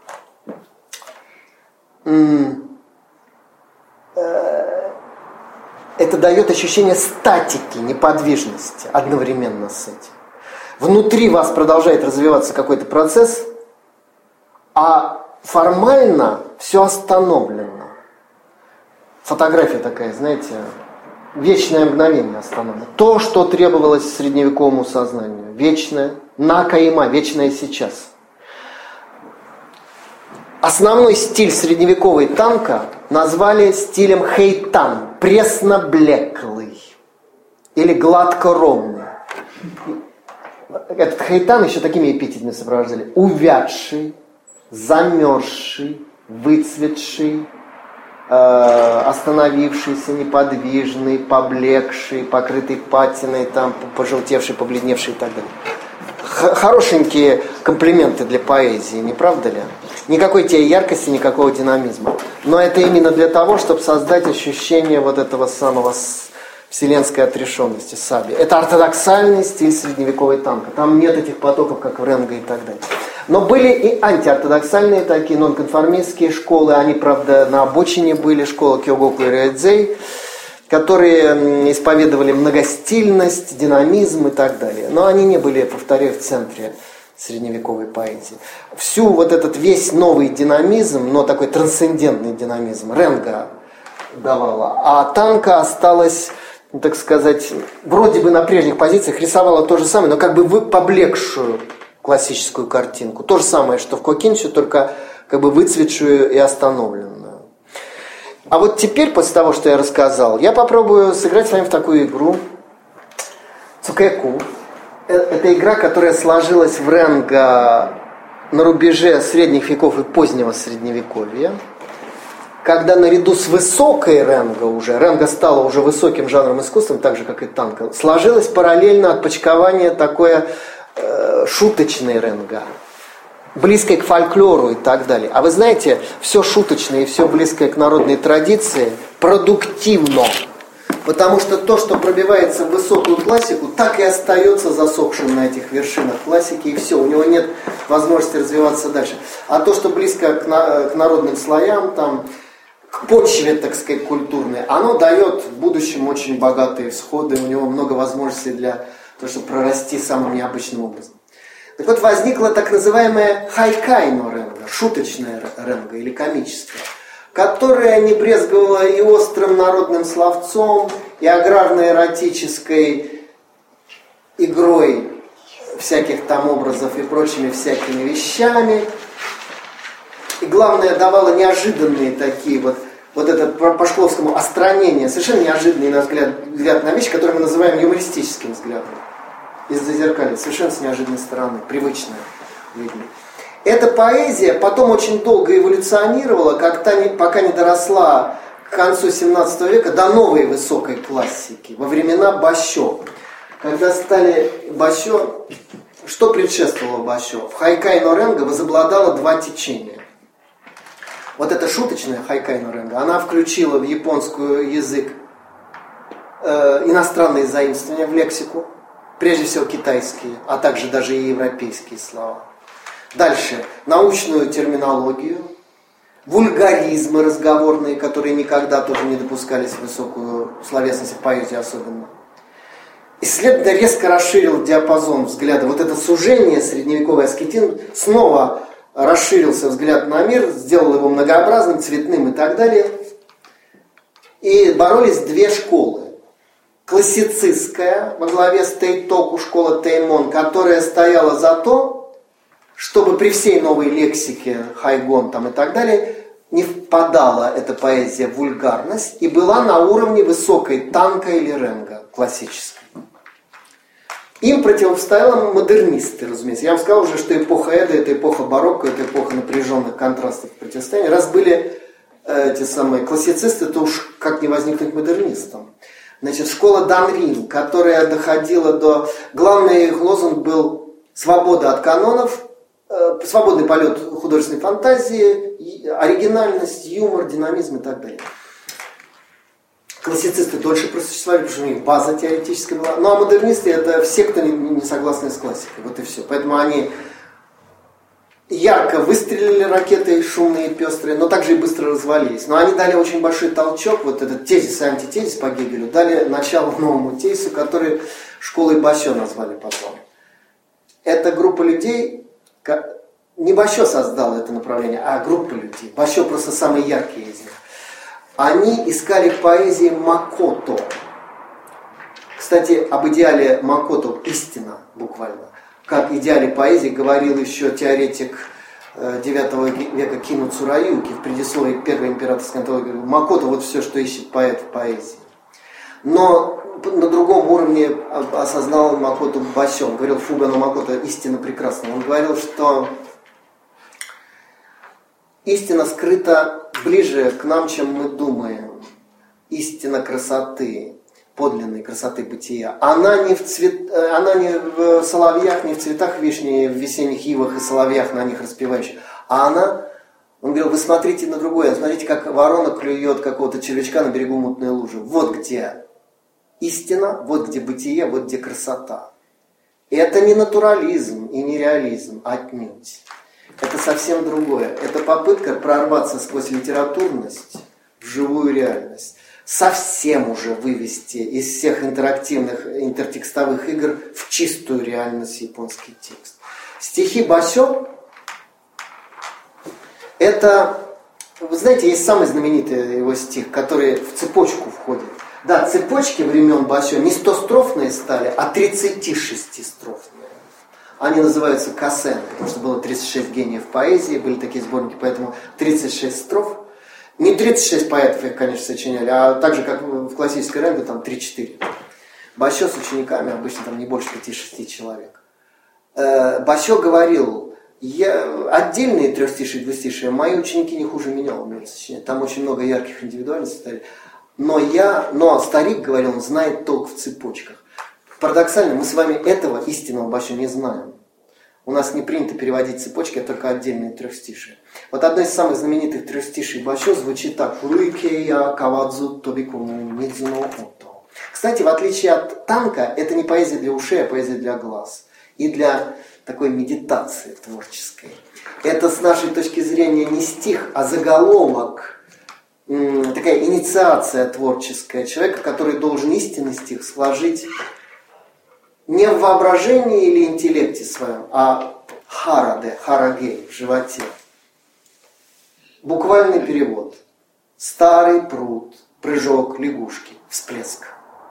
это дает ощущение статики, неподвижности одновременно с этим. Внутри вас продолжает развиваться какой-то процесс, а формально все остановлено. Фотография такая, знаете, вечное мгновение остановлено. То, что требовалось средневековому сознанию. Вечное, накаима, вечное сейчас. Основной стиль средневековой танка назвали стилем хейтан, пресно-блеклый или гладко-ровный. Этот хейтан еще такими эпитетами сопровождали: увядший, замерзший, выцветший, остановившийся, неподвижный, поблекший, покрытый патиной, там, пожелтевший, побледневший и так далее. Хорошенькие комплименты для поэзии, не правда ли? Никакой тебе яркости, никакого динамизма. Но это именно для того, чтобы создать ощущение вот этого самого вселенской отрешенности, саби. Это ортодоксальный стиль средневековой танка. Там нет этих потоков, как в Ренго и так далее. Но были и антиортодоксальные такие, нонконформистские школы. Они, правда, на обочине были, школа Кёгоку и Рёэдзэй, которые исповедовали многостильность, динамизм и так далее. Но они не были, повторяю, в центре средневековой поэзии. Всю вот этот весь новый динамизм, но такой трансцендентный динамизм, Ренго давала. А танка осталась, так сказать, вроде бы на прежних позициях, рисовала то же самое, но как бы поблекшую классическую картинку. То же самое, что в Кокинче, только как бы выцветшую и остановленную. А вот теперь, после того, что я рассказал, я попробую сыграть с вами в такую игру Цукэку. Это игра, которая сложилась в Ренго на рубеже средних веков и позднего средневековья, когда наряду с высокой Ренго стала уже высоким жанром искусства, так же, как и танго, сложилось параллельно отпочкование такое шуточное Ренго, близкое к фольклору и так далее. А вы знаете, все шуточное и все близкое к народной традиции продуктивно. Потому что то, что пробивается в высокую классику, так и остается засохшим на этих вершинах классики, и все, у него нет возможности развиваться дальше. А то, что близко к народным слоям, там, к почве, так сказать, культурной, оно дает в будущем очень богатые всходы, у него много возможностей для того, чтобы прорасти самым необычным образом. Так вот, возникла так называемая хайкайно ренга, шуточная ренга или комическая, которая не брезговала и острым народным словцом, и аграрно-эротической игрой всяких там образов и прочими всякими вещами. И главное, давала неожиданные такие вот это по Шкловскому остранение, совершенно неожиданный, на взгляд на вещи, которые мы называем юмористическим взглядом. Из-за зеркалья, совершенно с неожиданной стороны, привычная людьми. Эта поэзия потом очень долго эволюционировала, пока не доросла к концу 17 века до новой высокой классики, во времена Бащо. Когда стали Бащо, что предшествовало Бащо? В хайкайно ренга возобладало два течения. Вот эта шуточная хайкайно ренга, она включила в японский язык иностранные заимствования в лексику, прежде всего китайские, а также даже и европейские слова. Дальше научную терминологию, вульгаризмы разговорные, которые никогда тоже не допускались в высокую словесность, в поэзии особенно. И, следовательно, резко расширил диапазон взгляда. Вот это сужение, средневековый аскетизм, снова расширился взгляд на мир, сделал его многообразным, цветным и так далее. И боролись две школы. Классицистская во главе с Тейтоку, школа Теймон, которая стояла за то, чтобы при всей новой лексике, хайгон там и так далее, не впадала эта поэзия в вульгарность и была на уровне высокой танка или ренга классической. Им противостояли модернисты, разумеется. Я вам сказал уже, что эпоха Эда, это эпоха барокко, это эпоха напряженных контрастов противостояния. Раз были эти самые классицисты, то уж как не возникнуть модернистам. Значит, школа Данрин, которая доходила до... Главный их лозунг был «Свобода от канонов», свободный полет художественной фантазии, оригинальность, юмор, динамизм и так далее. Классицисты дольше просуществовали, потому что у них база теоретическая была. Ну а модернисты это все, кто не согласны с классикой. Вот и все. Поэтому они ярко выстрелили ракеты, шумные и пестрые, но также и быстро развалились. Но они дали очень большой толчок, вот этот тезис и антитезис по Гегелю, дали начало новому тезису, который школой Бащо назвали потом. Это группа людей, не Бащо создал это направление, а группа людей. Бащо просто самые яркие из них. Они искали в поэзии Макото. Кстати, об идеале Макото истина буквально. Как идеале поэзии говорил еще теоретик IX века Кино Цураюки в предисловии первой императорской антологии. Макото вот все, что ищет поэт в поэзии. Но на другом уровне осознал Макото Бащо. Он говорил, фуга но Макото истина прекрасна. Он говорил, что истина скрыта ближе к нам, чем мы думаем. Истина красоты, подлинной красоты бытия. Она не в соловьях, не в цветах вишни, в весенних ивах и соловьях на них распевающих. А она, он говорил, вы смотрите на другое. Смотрите, как ворона клюет какого-то червячка на берегу мутной лужи. Вот где истина, вот где бытие, вот где красота. И это не натурализм и не реализм, отнюдь. Это совсем другое. Это попытка прорваться сквозь литературность в живую реальность. Совсем уже вывести из всех интерактивных, интертекстовых игр в чистую реальность японский текст. Стихи Бащо это, вы знаете, есть самый знаменитый его стих, который в цепочку входит. Да, цепочки времен Бащо не 100-строфные стали, а 36-строфные. Они называются касен, потому что было 36 гениев поэзии, были такие сборники, поэтому 36 строф. Не 36 поэтов их, конечно, сочиняли, а так же, как в классической ренге, там 3-4. Бащо с учениками обычно там не больше 5-6 человек. Бащо говорил, отдельные трехстишие и двустишие, мои ученики не хуже меня умеют сочинять. Там очень много ярких индивидуальностей. Но старик, говорил, он знает толк в цепочках. Парадоксально, мы с вами этого истинного Бащо не знаем. У нас не принято переводить цепочки, а только отдельные трехстишие. Вот одно из самых знаменитых трехстиший Бащо звучит так. Кстати, в отличие от танка, это не поэзия для ушей, а поэзия для глаз. И для такой медитации творческой. Это с нашей точки зрения не стих, а заголовок. Такая инициация творческая человека, который должен истинный стих сложить Не в воображении или интеллекте своем, а харагей, в животе. Буквальный перевод. Старый пруд, прыжок лягушки, всплеск.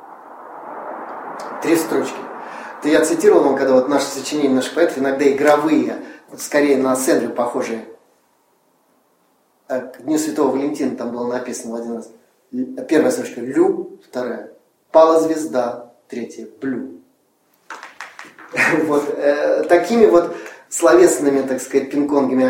3 строчки. Это я цитировал вам, когда вот наши сочинения, наших поэтов, иногда игровые, вот скорее на Сэндрю похожие. К Дню Святого Валентина там было написано в один раз. Первая строчка лю, вторая. Пала звезда, третья блю. Вот такими вот словесными, так сказать, пинг-понгами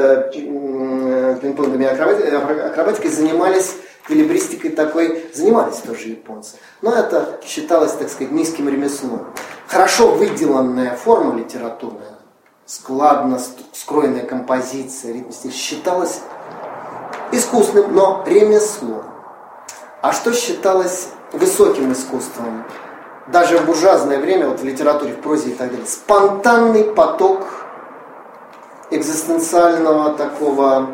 акробатикой занимались, эквилибристикой такой, занимались тоже японцы. Но это считалось, так сказать, низким ремеслом. Хорошо выделанная форма литературная, складно скроенная композиция, ритм, стиль считалась искусным, но ремеслом. А что считалось высоким искусством? Даже в буржуазное время, вот в литературе, в прозе и так далее. Спонтанный поток экзистенциального такого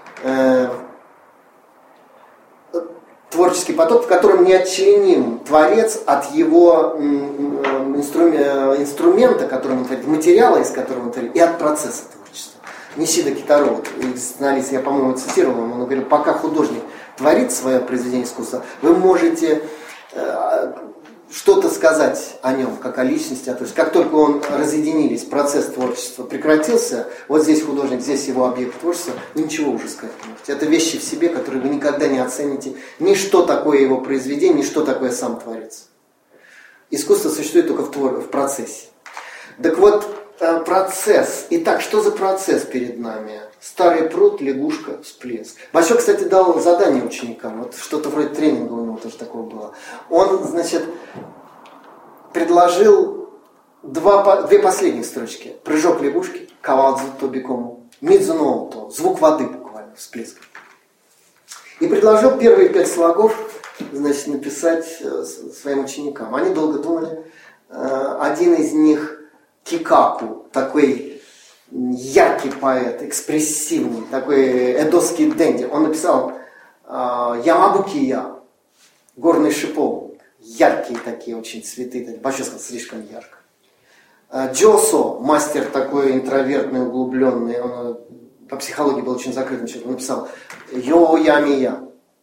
творческий поток, в котором неотчленим творец от его инструмента, которым он творит, материала, из которого он творит, и от процесса творчества. Нисида Китаро, экзистенциалист, я, по-моему, цитировал, он говорил, пока художник творит свое произведение искусства, вы можете что-то сказать о нем, как о личности. То есть, как только он разъединились, процесс творчества прекратился, вот здесь художник, здесь его объект творчества, вы ничего уже сказать не можете. Это вещи в себе, которые вы никогда не оцените, ни что такое его произведение, ни что такое сам творец. Искусство существует только в процессе. Так вот, процесс. Итак, что за процесс перед нами? Старый пруд, лягушка, всплеск. Башок, кстати, дал задание ученикам. Вот что-то вроде тренинга у него тоже такого было. Он, значит, предложил две последних строчки. Прыжок лягушки, кавадзу тобикому, мидзуноуто, звук воды буквально, всплеск. И предложил первые 5 слогов, значит, написать своим ученикам. Они долго думали. Один из них Кикаку, такой яркий поэт, экспрессивный, такой эдосский дэнди. Он написал Ямабуки-я, горный шиповник. Яркие такие очень цветы, большой сказал, слишком ярко. Джосо, мастер такой интровертный, углубленный, он по психологии был очень закрытым человеком, написал Йо-ями-я,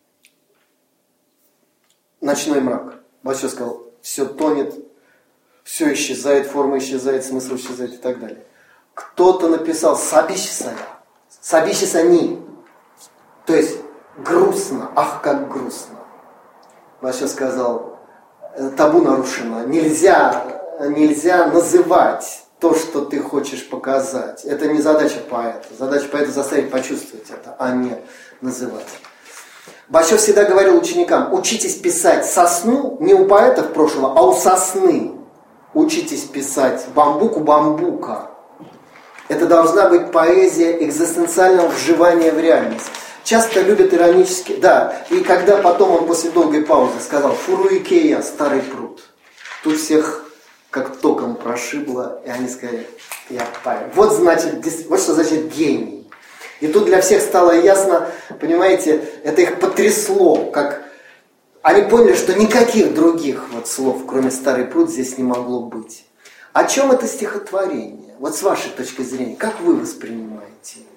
ночной мрак. Большой сказал, все тонет, все исчезает, форма исчезает, смысл исчезает и так далее. Кто-то написал Сабиши-сани, то есть грустно, ах, как грустно. Баша сказал, табу нарушено, нельзя называть то, что ты хочешь показать. Это не задача поэта. Задача поэта заставить почувствовать это, а не называть. Башев всегда говорил ученикам, учитесь писать сосну не у поэтов прошлого, а у сосны. Учитесь писать бамбук у бамбука. Это должна быть поэзия экзистенциального вживания в реальность. Часто любят иронически, да, и когда потом он после долгой паузы сказал «Фуруикея, старый пруд», тут всех как током прошибло, и они сказали «Я понял». Вот что значит гений. И тут для всех стало ясно, понимаете, это их потрясло, как они поняли, что никаких других вот слов, кроме «старый пруд», здесь не могло быть. О чем это стихотворение? Вот с вашей точки зрения, как вы воспринимаете его?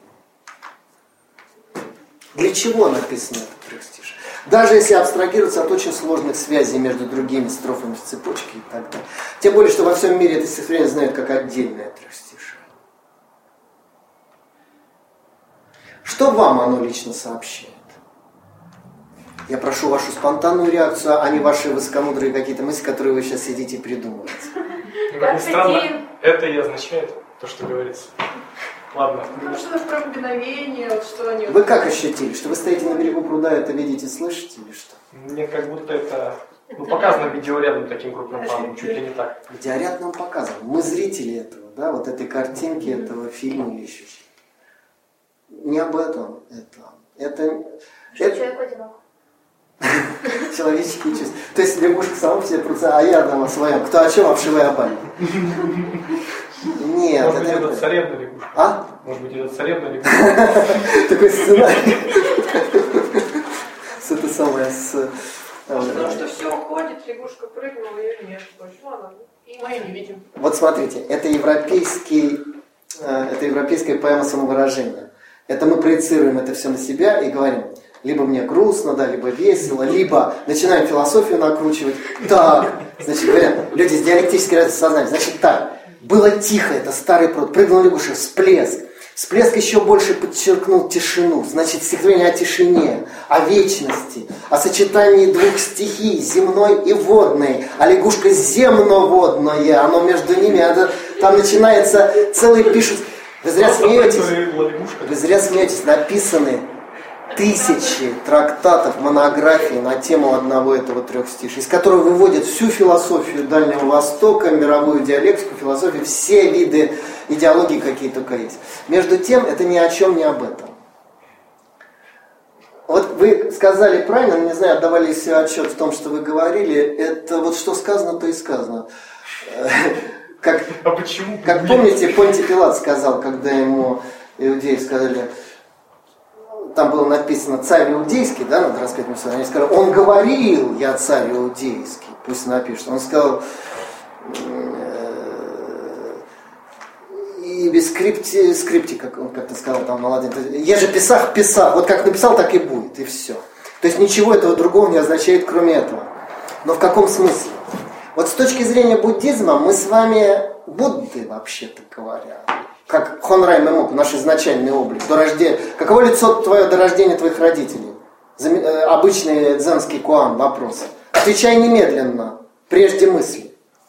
Для чего написано это трехстишие? Даже если абстрагироваться от очень сложных связей между другими строфами в цепочке и так далее. Тем более, что во всем мире это стихотворение знают как отдельное трехстишие. Что вам оно лично сообщает? Я прошу вашу спонтанную реакцию, а не ваши высокомудрые какие-то мысли, которые вы сейчас сидите и придумываете. Как ни странно, это и означает то, что говорится. Ладно. Ну, что-то про мгновение, вот что они... Вы как ощутили? Что вы стоите на берегу пруда, это видите, слышите или что? Мне как будто это показано видеорядом таким крупным планом, чуть ли не так. Видеоряд нам показан. Мы зрители этого, да, вот этой картинки, этого фильма или еще чего-то. Не об этом это. Человек одинок. Человеческие чувства. То есть лягушка сама по себе процесс, а я там о своем. Кто о чем, обшивая обали. Нет. Может быть, это царевна лягушка. А? Может быть, это царевна лягушка. Такой сценарий. С это самое, Потому что все уходит, лягушка прыгнула, ее нет. Ладно. И мы не видим. Вот смотрите, это европейская поэма самовыражения. Это мы проецируем это все на себя и говорим, либо мне грустно, да, либо весело, либо начинаем философию накручивать. Так, значит, говорят, люди с диалектической разницей сознания, значит так, было тихо, это старый пруд, прыгнул лягушка, всплеск. Всплеск еще больше подчеркнул тишину. Значит, стихотворение о тишине, о вечности, о сочетании двух стихий, земной и водной. А лягушка земно-водное, оно между ними, там начинается целый пишут. Вы зря смеетесь, написаны тысячи трактатов, монографий на тему одного этого трехстишия, из которого выводят всю философию Дальнего Востока, мировую диалектику, философию, все виды идеологии, какие только есть. Между тем, это ни о чем не об этом. Вот вы сказали правильно, не знаю, отдавали себе отчет в том, что вы говорили, это вот что сказано, то и сказано. А почему? Как помните, Понтий Пилат сказал, когда ему иудеи сказали, там было написано «царь иудейский», да, над распятием Христа. Они сказали, он говорил, я царь иудейский, пусть напишет. Он сказал, и без скрипти, как он как-то сказал там молодец. Я же писах, вот как написал, так и будет, и все. То есть ничего этого другого не означает, кроме этого. Но в каком смысле? Вот с точки зрения буддизма мы с вами Будды, вообще-то говоря. Как Хонрай Мэмок, наш изначальный облик. Каково лицо твое до рождения твоих родителей? Обычный дзенский куан вопрос. Отвечай немедленно, прежде мысли.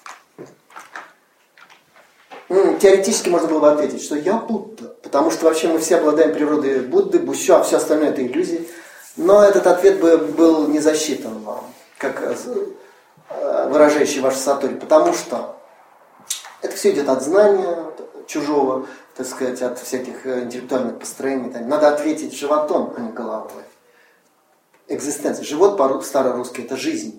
Теоретически можно было бы ответить, что я Будда. Потому что вообще мы все обладаем природой Будды, Бусю, а все остальное это иллюзии. Но этот ответ бы был не засчитан вам, как выражающий вашу сатори. Потому что это все идет от знания чужого, так сказать, от всяких интеллектуальных построений. Надо ответить животом, а не головой. Экзистенция. Живот по-старорусски это жизнь.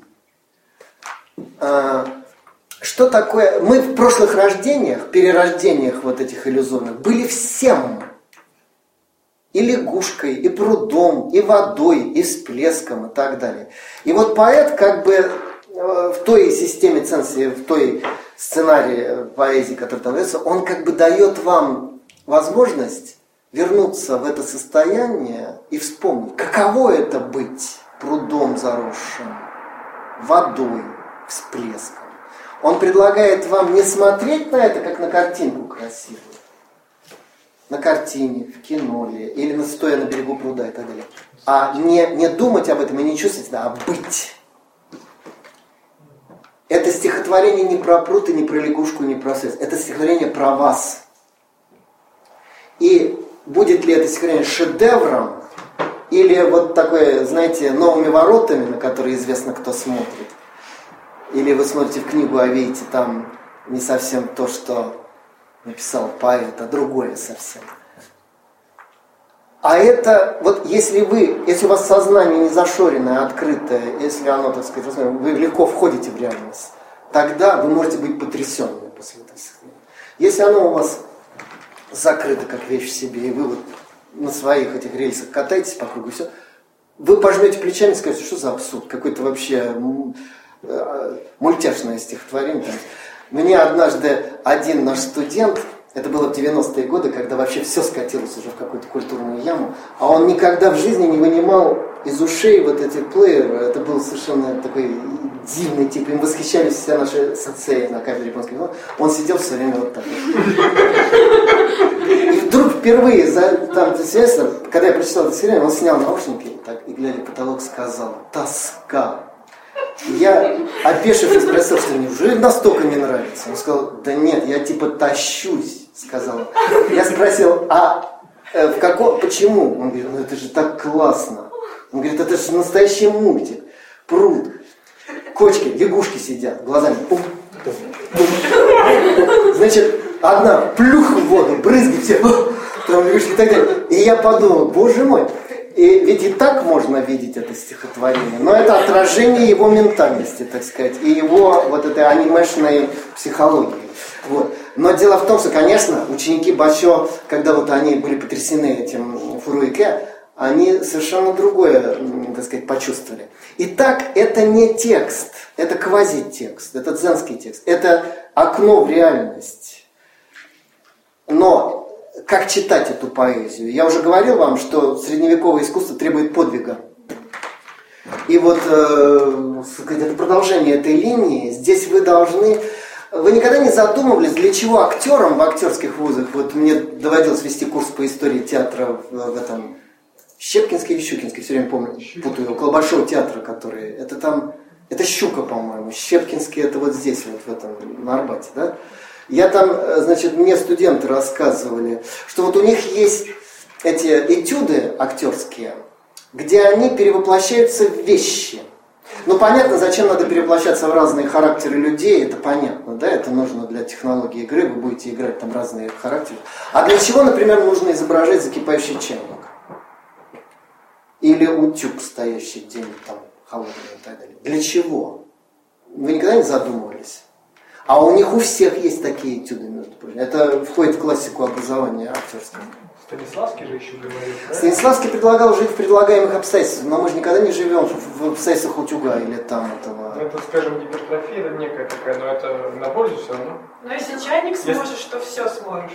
Что такое? Мы в прошлых рождениях, перерождениях вот этих иллюзорных, были всем. И лягушкой, и прудом, и водой, и всплеском, и так далее. И вот поэт как бы в той системе цензии, в той сценарии поэзии, который там дается, он как бы дает вам возможность вернуться в это состояние и вспомнить, каково это быть прудом заросшим, водой, всплеском. Он предлагает вам не смотреть на это, как на картинку красивую, на картине, в кино или стоя на берегу пруда и так далее, а не думать об этом и не чувствовать, а быть. Это стихотворение не про пруд и не про лягушку, и не про свет. Это стихотворение про вас. И будет ли это стихотворение шедевром, или вот такое, знаете, новыми воротами, на которые известно, кто смотрит. Или вы смотрите в книгу, а видите там не совсем то, что написал поэт, а другое совсем. А это, вот если у вас сознание не зашоренное, открытое, если оно, так сказать, вы легко входите в реальность, тогда вы можете быть потрясенными после этого. Если оно у вас закрыто, как вещь в себе, и вы вот на своих этих рельсах катаетесь по кругу, все, вы пожмете плечами и скажете, что за абсурд, какой-то вообще мультяшное стихотворение. Мне однажды один наш студент, это было в 90-е годы, когда вообще все скатилось уже в какую-то культурную яму, а он никогда в жизни не вынимал из ушей вот эти плееры. Это был совершенно такой дивный тип. Им восхищались все наши сенсеи на кафедре японского языка. Он сидел все время вот так. И вдруг впервые, когда я прочитал это стихотворение, он снял наушники и, глядя в потолок, сказал: «Тоска». Я, опешив, спросил, что неужели настолько не нравится? Он сказал: да нет, я типа тащусь, сказал. Я спросил: а почему? Он говорит: ну это же так классно. Он говорит: это же настоящий мультик. Пруд, кочки, лягушки сидят, глазами пум, пум, пум. Значит, одна плюх в воду, брызги все, там лягушки и так далее. И я подумал: боже мой. И ведь и так можно видеть это стихотворение, но это отражение его ментальности, так сказать, и его вот этой анимешной психологии. Вот. Но дело в том, что, конечно, ученики Бачо, когда вот они были потрясены этим Фуруике, они совершенно другое, так сказать, почувствовали. Итак, это не текст, это квазитекст, это дзенский текст, это окно в реальность. Но как читать эту поэзию? Я уже говорил вам, что средневековое искусство требует подвига. И вот это продолжение этой линии, здесь вы должны... Вы никогда не задумывались, для чего актерам в актерских вузах, вот мне доводилось вести курс по истории театра в этом... Щепкинский или Щукинский, все время помню, путаю, около Большого театра, который, это там, это Щука, по-моему, Щепкинский это вот здесь, вот в этом, на Арбате, да? Я там, значит, мне студенты рассказывали, что вот у них есть эти этюды актерские, где они перевоплощаются в вещи. Ну, понятно, зачем надо перевоплощаться в разные характеры людей, это понятно, да, это нужно для технологии игры, вы будете играть там разные характеры. А для чего, например, нужно изображать закипающий чайник? Или утюг, стоящий где-нибудь там, холодный и так далее. Для чего? Вы никогда не задумывались? А у них у всех есть такие этюды, между прочим. Это входит в классику образования актерского. Станиславский же еще говорил, да? Станиславский предлагал жить в предлагаемых обстоятельствах, но мы же никогда не живем в обстоятельствах утюга или там этого. Ну, это, скажем, гипертрофия некая такая, но это на пользу все равно. Но если чайник сможешь, то все сможешь.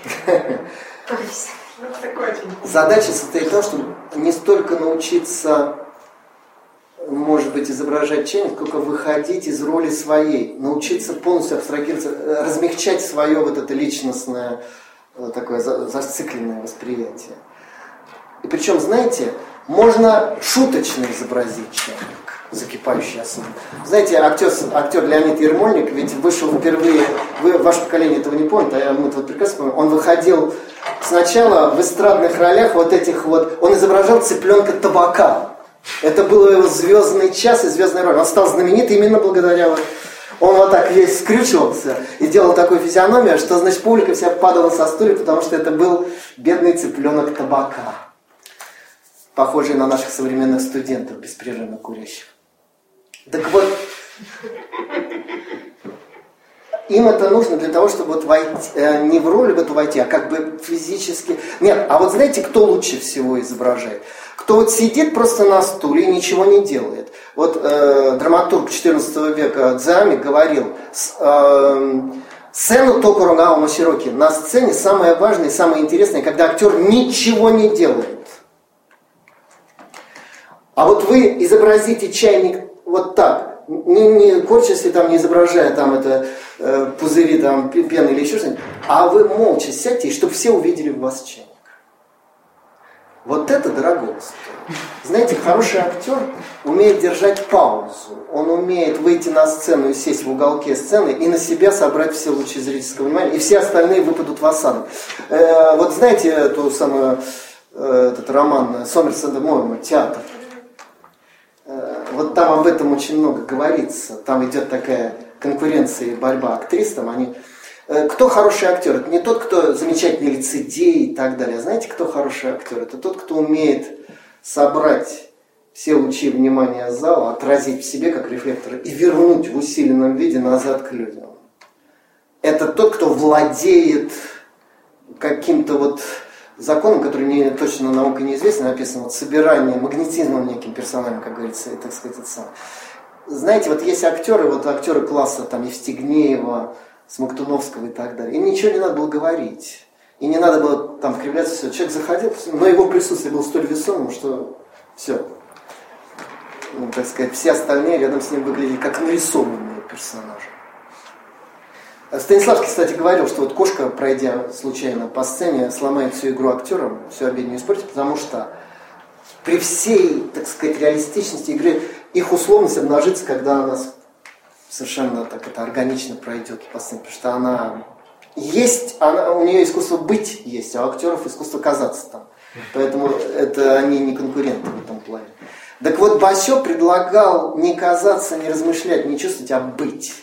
Задача состоит в том, чтобы не столько научиться, может быть, изображать чайник, сколько выходить из роли своей, научиться полностью абстрагироваться, размягчать свое вот это личностное, такое зацикленное восприятие. И причем, знаете, можно шуточно изобразить чайник, закипающий особенно. Знаете, актер Леонид Ермольник ведь вышел впервые, ваше поколение этого не помнит, а мы вот прекрасно помним, он выходил сначала в эстрадных ролях вот этих вот, он изображал цыпленка Табака. Это был его звездный час и звездная роль. Он стал знаменит именно благодаря вот, он вот так весь скрючивался и делал такую физиономию, что, значит, публика вся падала со стулья, потому что это был бедный цыпленок Табака, похожий на наших современных студентов, беспрерывно курящих. Так вот, им это нужно для того, чтобы вот войти, не в роль в эту войти, а как бы физически... Нет, а вот знаете, кто лучше всего изображает? Кто вот сидит просто на стуле и ничего не делает. Вот драматург XIV века Дзами говорил, сцену Токуро Гаома Широки, на сцене самое важное и самое интересное, когда актер ничего не делает. А вот вы изобразите чайник вот так, не корчась там, не изображая там это пузыри, там, пены или еще что-нибудь, а вы молча сядьте, и чтобы все увидели в вас чайник. Вот это дорого стоит. Знаете, хороший актер умеет держать паузу. Он умеет выйти на сцену и сесть в уголке сцены и на себя собрать все лучи зрительского внимания, и все остальные выпадут в осаду. Вот знаете эту самую, этот роман Сомерсета Мойерса «Театр»? Вот там об этом очень много говорится. Там идет такая конкуренция и борьба актрис. Там кто хороший актер? Это не тот, кто замечательный лицедей и так далее. Знаете, кто хороший актер? Это тот, кто умеет собрать все лучи внимания зала, отразить в себе как рефлектор и вернуть в усиленном виде назад к людям. Это тот, кто владеет каким-то вот законом, который мне точно наукой неизвестен, написано вот собирание магнетизмом неким персонажем, как говорится, и, так сказать, это самое. Знаете, вот есть актеры, вот актеры класса там Евстигнеева, Смоктуновского и так далее. Им ничего не надо было говорить. И не надо было там кривляться, все. Человек заходил, но его присутствие было столь весомым, что все. Ну, так сказать, все остальные рядом с ним выглядели как нарисованные персонажи. Станиславский, кстати, говорил, что вот кошка, пройдя случайно по сцене, сломает всю игру актерам, всю обедню испортит, потому что при всей, так сказать, реалистичности игры их условность обнажится, когда она совершенно так это органично пройдет по сцене, потому что она есть, у нее искусство быть есть, а у актеров искусство казаться там. Поэтому это они не конкуренты в этом плане. Так вот, Басё предлагал не казаться, не размышлять, не чувствовать, а быть.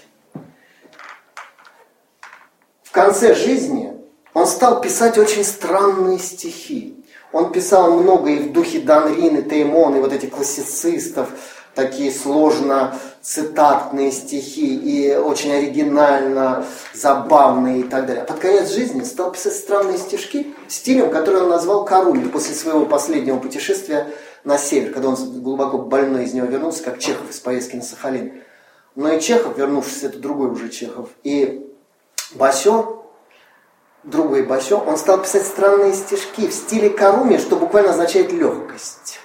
В конце жизни он стал писать очень странные стихи. Он писал много и в духе Данрин, и Теймон, и вот этих классицистов, такие сложно цитатные стихи и очень оригинально, забавные и так далее. А под конец жизни стал писать странные стишки стилем, который он назвал Каруми после своего последнего путешествия на север, когда он глубоко больной из него вернулся, как Чехов из поездки на Сахалин. Но и Чехов, вернувшись, это другой уже Чехов, и Басё, другой Басё, он стал писать странные стишки в стиле Каруми, что буквально означает легкость.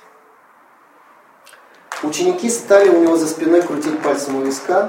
Ученики стали у него за спиной крутить пальцем у виска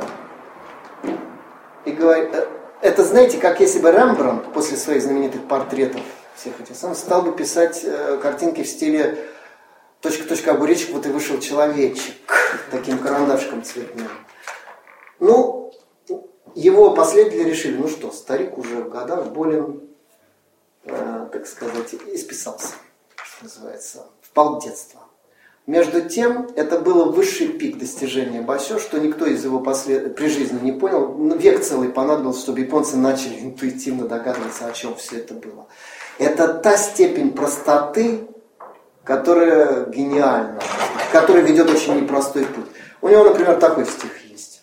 и говорить, это знаете, как если бы Рембрандт после своих знаменитых портретов всех этих самых стал бы писать картинки в стиле точка-точка огуречек, вот и вышел человечек, таким карандашком цветным. Ну, его последователи решили, ну что, старик уже в годах болен, так сказать, исписался, что называется, впал в детство. Между тем, это был высший пик достижения Басё, что никто из его при жизни не понял. Век целый понадобился, чтобы японцы начали интуитивно догадываться, о чем все это было. Это та степень простоты, которая гениальна, которая ведет очень непростой путь. У него, например, такой стих есть.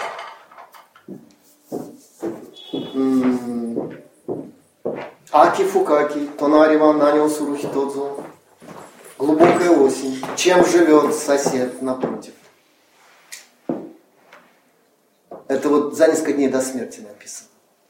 Аки фукаки, тонари ва нанио суру хитодзу. Глубокая осень. Чем живет сосед напротив? Это вот за несколько дней до смерти написано.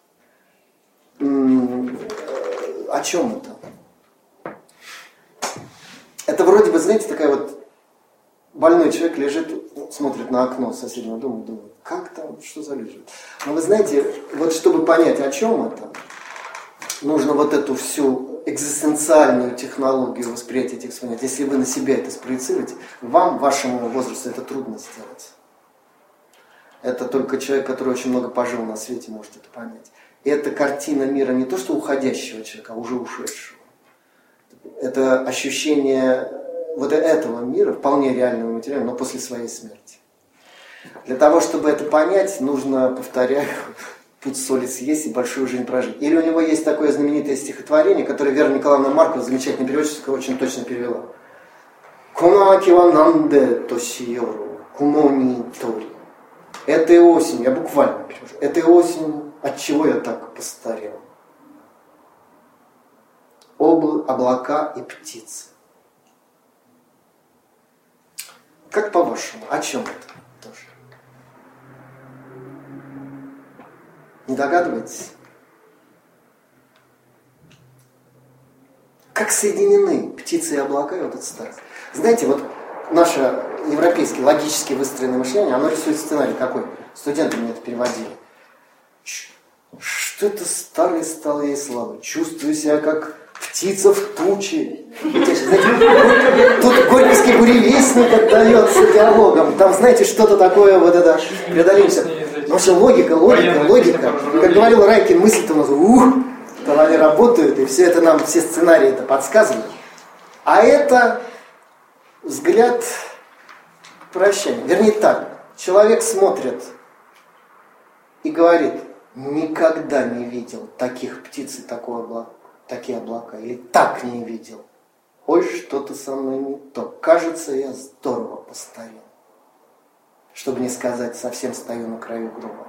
О чем это? Это вроде бы, знаете, такая вот больной человек лежит, смотрит на окно соседнего дома, думает, как там, что за люди. Но вы знаете, вот чтобы понять, о чем это, нужно вот эту всю экзистенциальную технологию восприятия этих понятий. Если вы на себя это спроецируете, вам, вашему возрасту, это трудно сделать. Это только человек, который очень много пожил на свете, может это понять. И это картина мира не то, что уходящего человека, а уже ушедшего. Это ощущение вот этого мира, вполне реального материала, но после своей смерти. Для того, чтобы это понять, нужно, повторяю, путь соли съесть и большую жизнь прожить. Или у него есть такое знаменитое стихотворение, которое Вера Николаевна Маркова, замечательная переводчица, очень точно перевела. «Конаки ва нанде тосиору, кумони тори». Этой осенью, я буквально перевожу, этой осенью, отчего я так постарел? Облака и птицы. Как по-вашему, о чем это тоже? Не догадываетесь? Как соединены птицы и облака и вот этот старость? Знаете, вот наше европейское логически выстроенное мышление, оно рисует сценарий какой? Студенты мне это переводили. Что это старые столы славы? Чувствую себя как птица в туче. Знаете, тут горьковский буревестник отдается диалогом. Там, знаете, что-то такое вот это преодоление. Потому что логика. Как говорил Райкин, мысль-то у нас, там они работают, и все это нам, все сценарии это подсказывают. А это взгляд прощания. Вернее так, человек смотрит и говорит, никогда не видел таких птиц и такие облака. Или так не видел. Ой, что-то со мной не то. Кажется, я здорово постарел. Чтобы не сказать, совсем стою на краю гроба.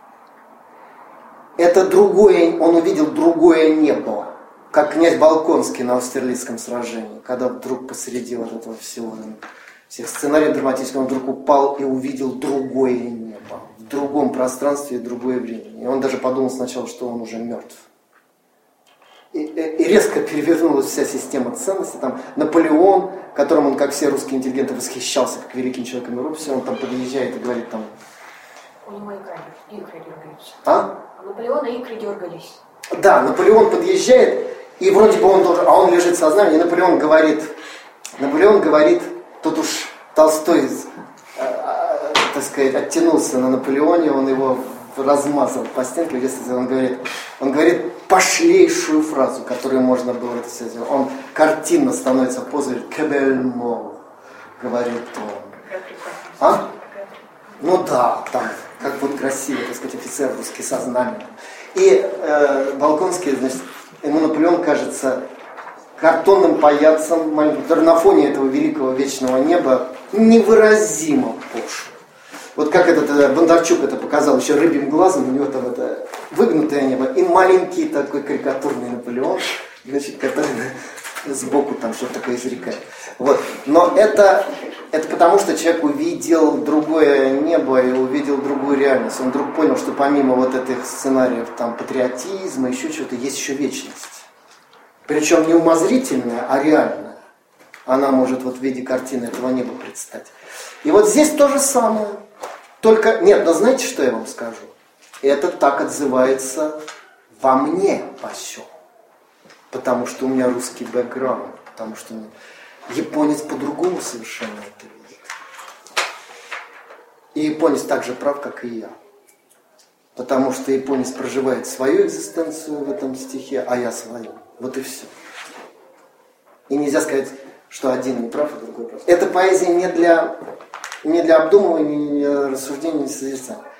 Это другое, он увидел другое небо. Как князь Болконский на Аустерлицком сражении. Когда вдруг посреди вот этого всего, всех сценариев драматических, он вдруг упал и увидел другое небо. В другом пространстве и другое время. И он даже подумал сначала, что он уже мертв. И резко перевернулась вся система ценностей. Там Наполеон, которым он, как все русские интеллигенты, восхищался, как великим человеком Европы, все, он там подъезжает и говорит там... У него икры дергаются. А? У Наполеона икры дергались. Да, Наполеон подъезжает, и вроде бы он должен... А он лежит в сознании, и Наполеон говорит, тут уж Толстой, так сказать, оттянулся на Наполеоне, он его размазал по стенке, он говорит пошлейшую фразу, которую можно было это все сделать. Он картинно становится в позе «кебельмо», говорит он. А? Ну да, там, как вот красиво, так сказать, офицер русский со знаменем. И Болконский, значит, ему Наполеон кажется картонным паяцем, который на фоне этого великого вечного неба невыразимо пошло. Вот как этот Бондарчук это показал еще рыбьим глазом, у него там это выгнутое небо и маленький такой карикатурный Наполеон, значит, который сбоку там что-то такое изрекает. Вот. Но это потому, что человек увидел другое небо и увидел другую реальность. Он вдруг понял, что помимо вот этих сценариев там патриотизма, еще чего-то, есть еще вечность. Причем не умозрительная, а реальная. Она может вот в виде картины этого неба предстать. И вот здесь то же самое. Только, нет, но знаете, что я вам скажу? Это так отзывается во мне по всему. Потому что у меня русский бэкграунд. Потому что японец по-другому совершенно это видит. И японец так же прав, как и я. Потому что японец проживает свою экзистенцию в этом стихе, а я свою. Вот и все. И нельзя сказать, что один не прав, а другой прав. Эта поэзия не для обдумывания, не для рассуждения, не для созерцания.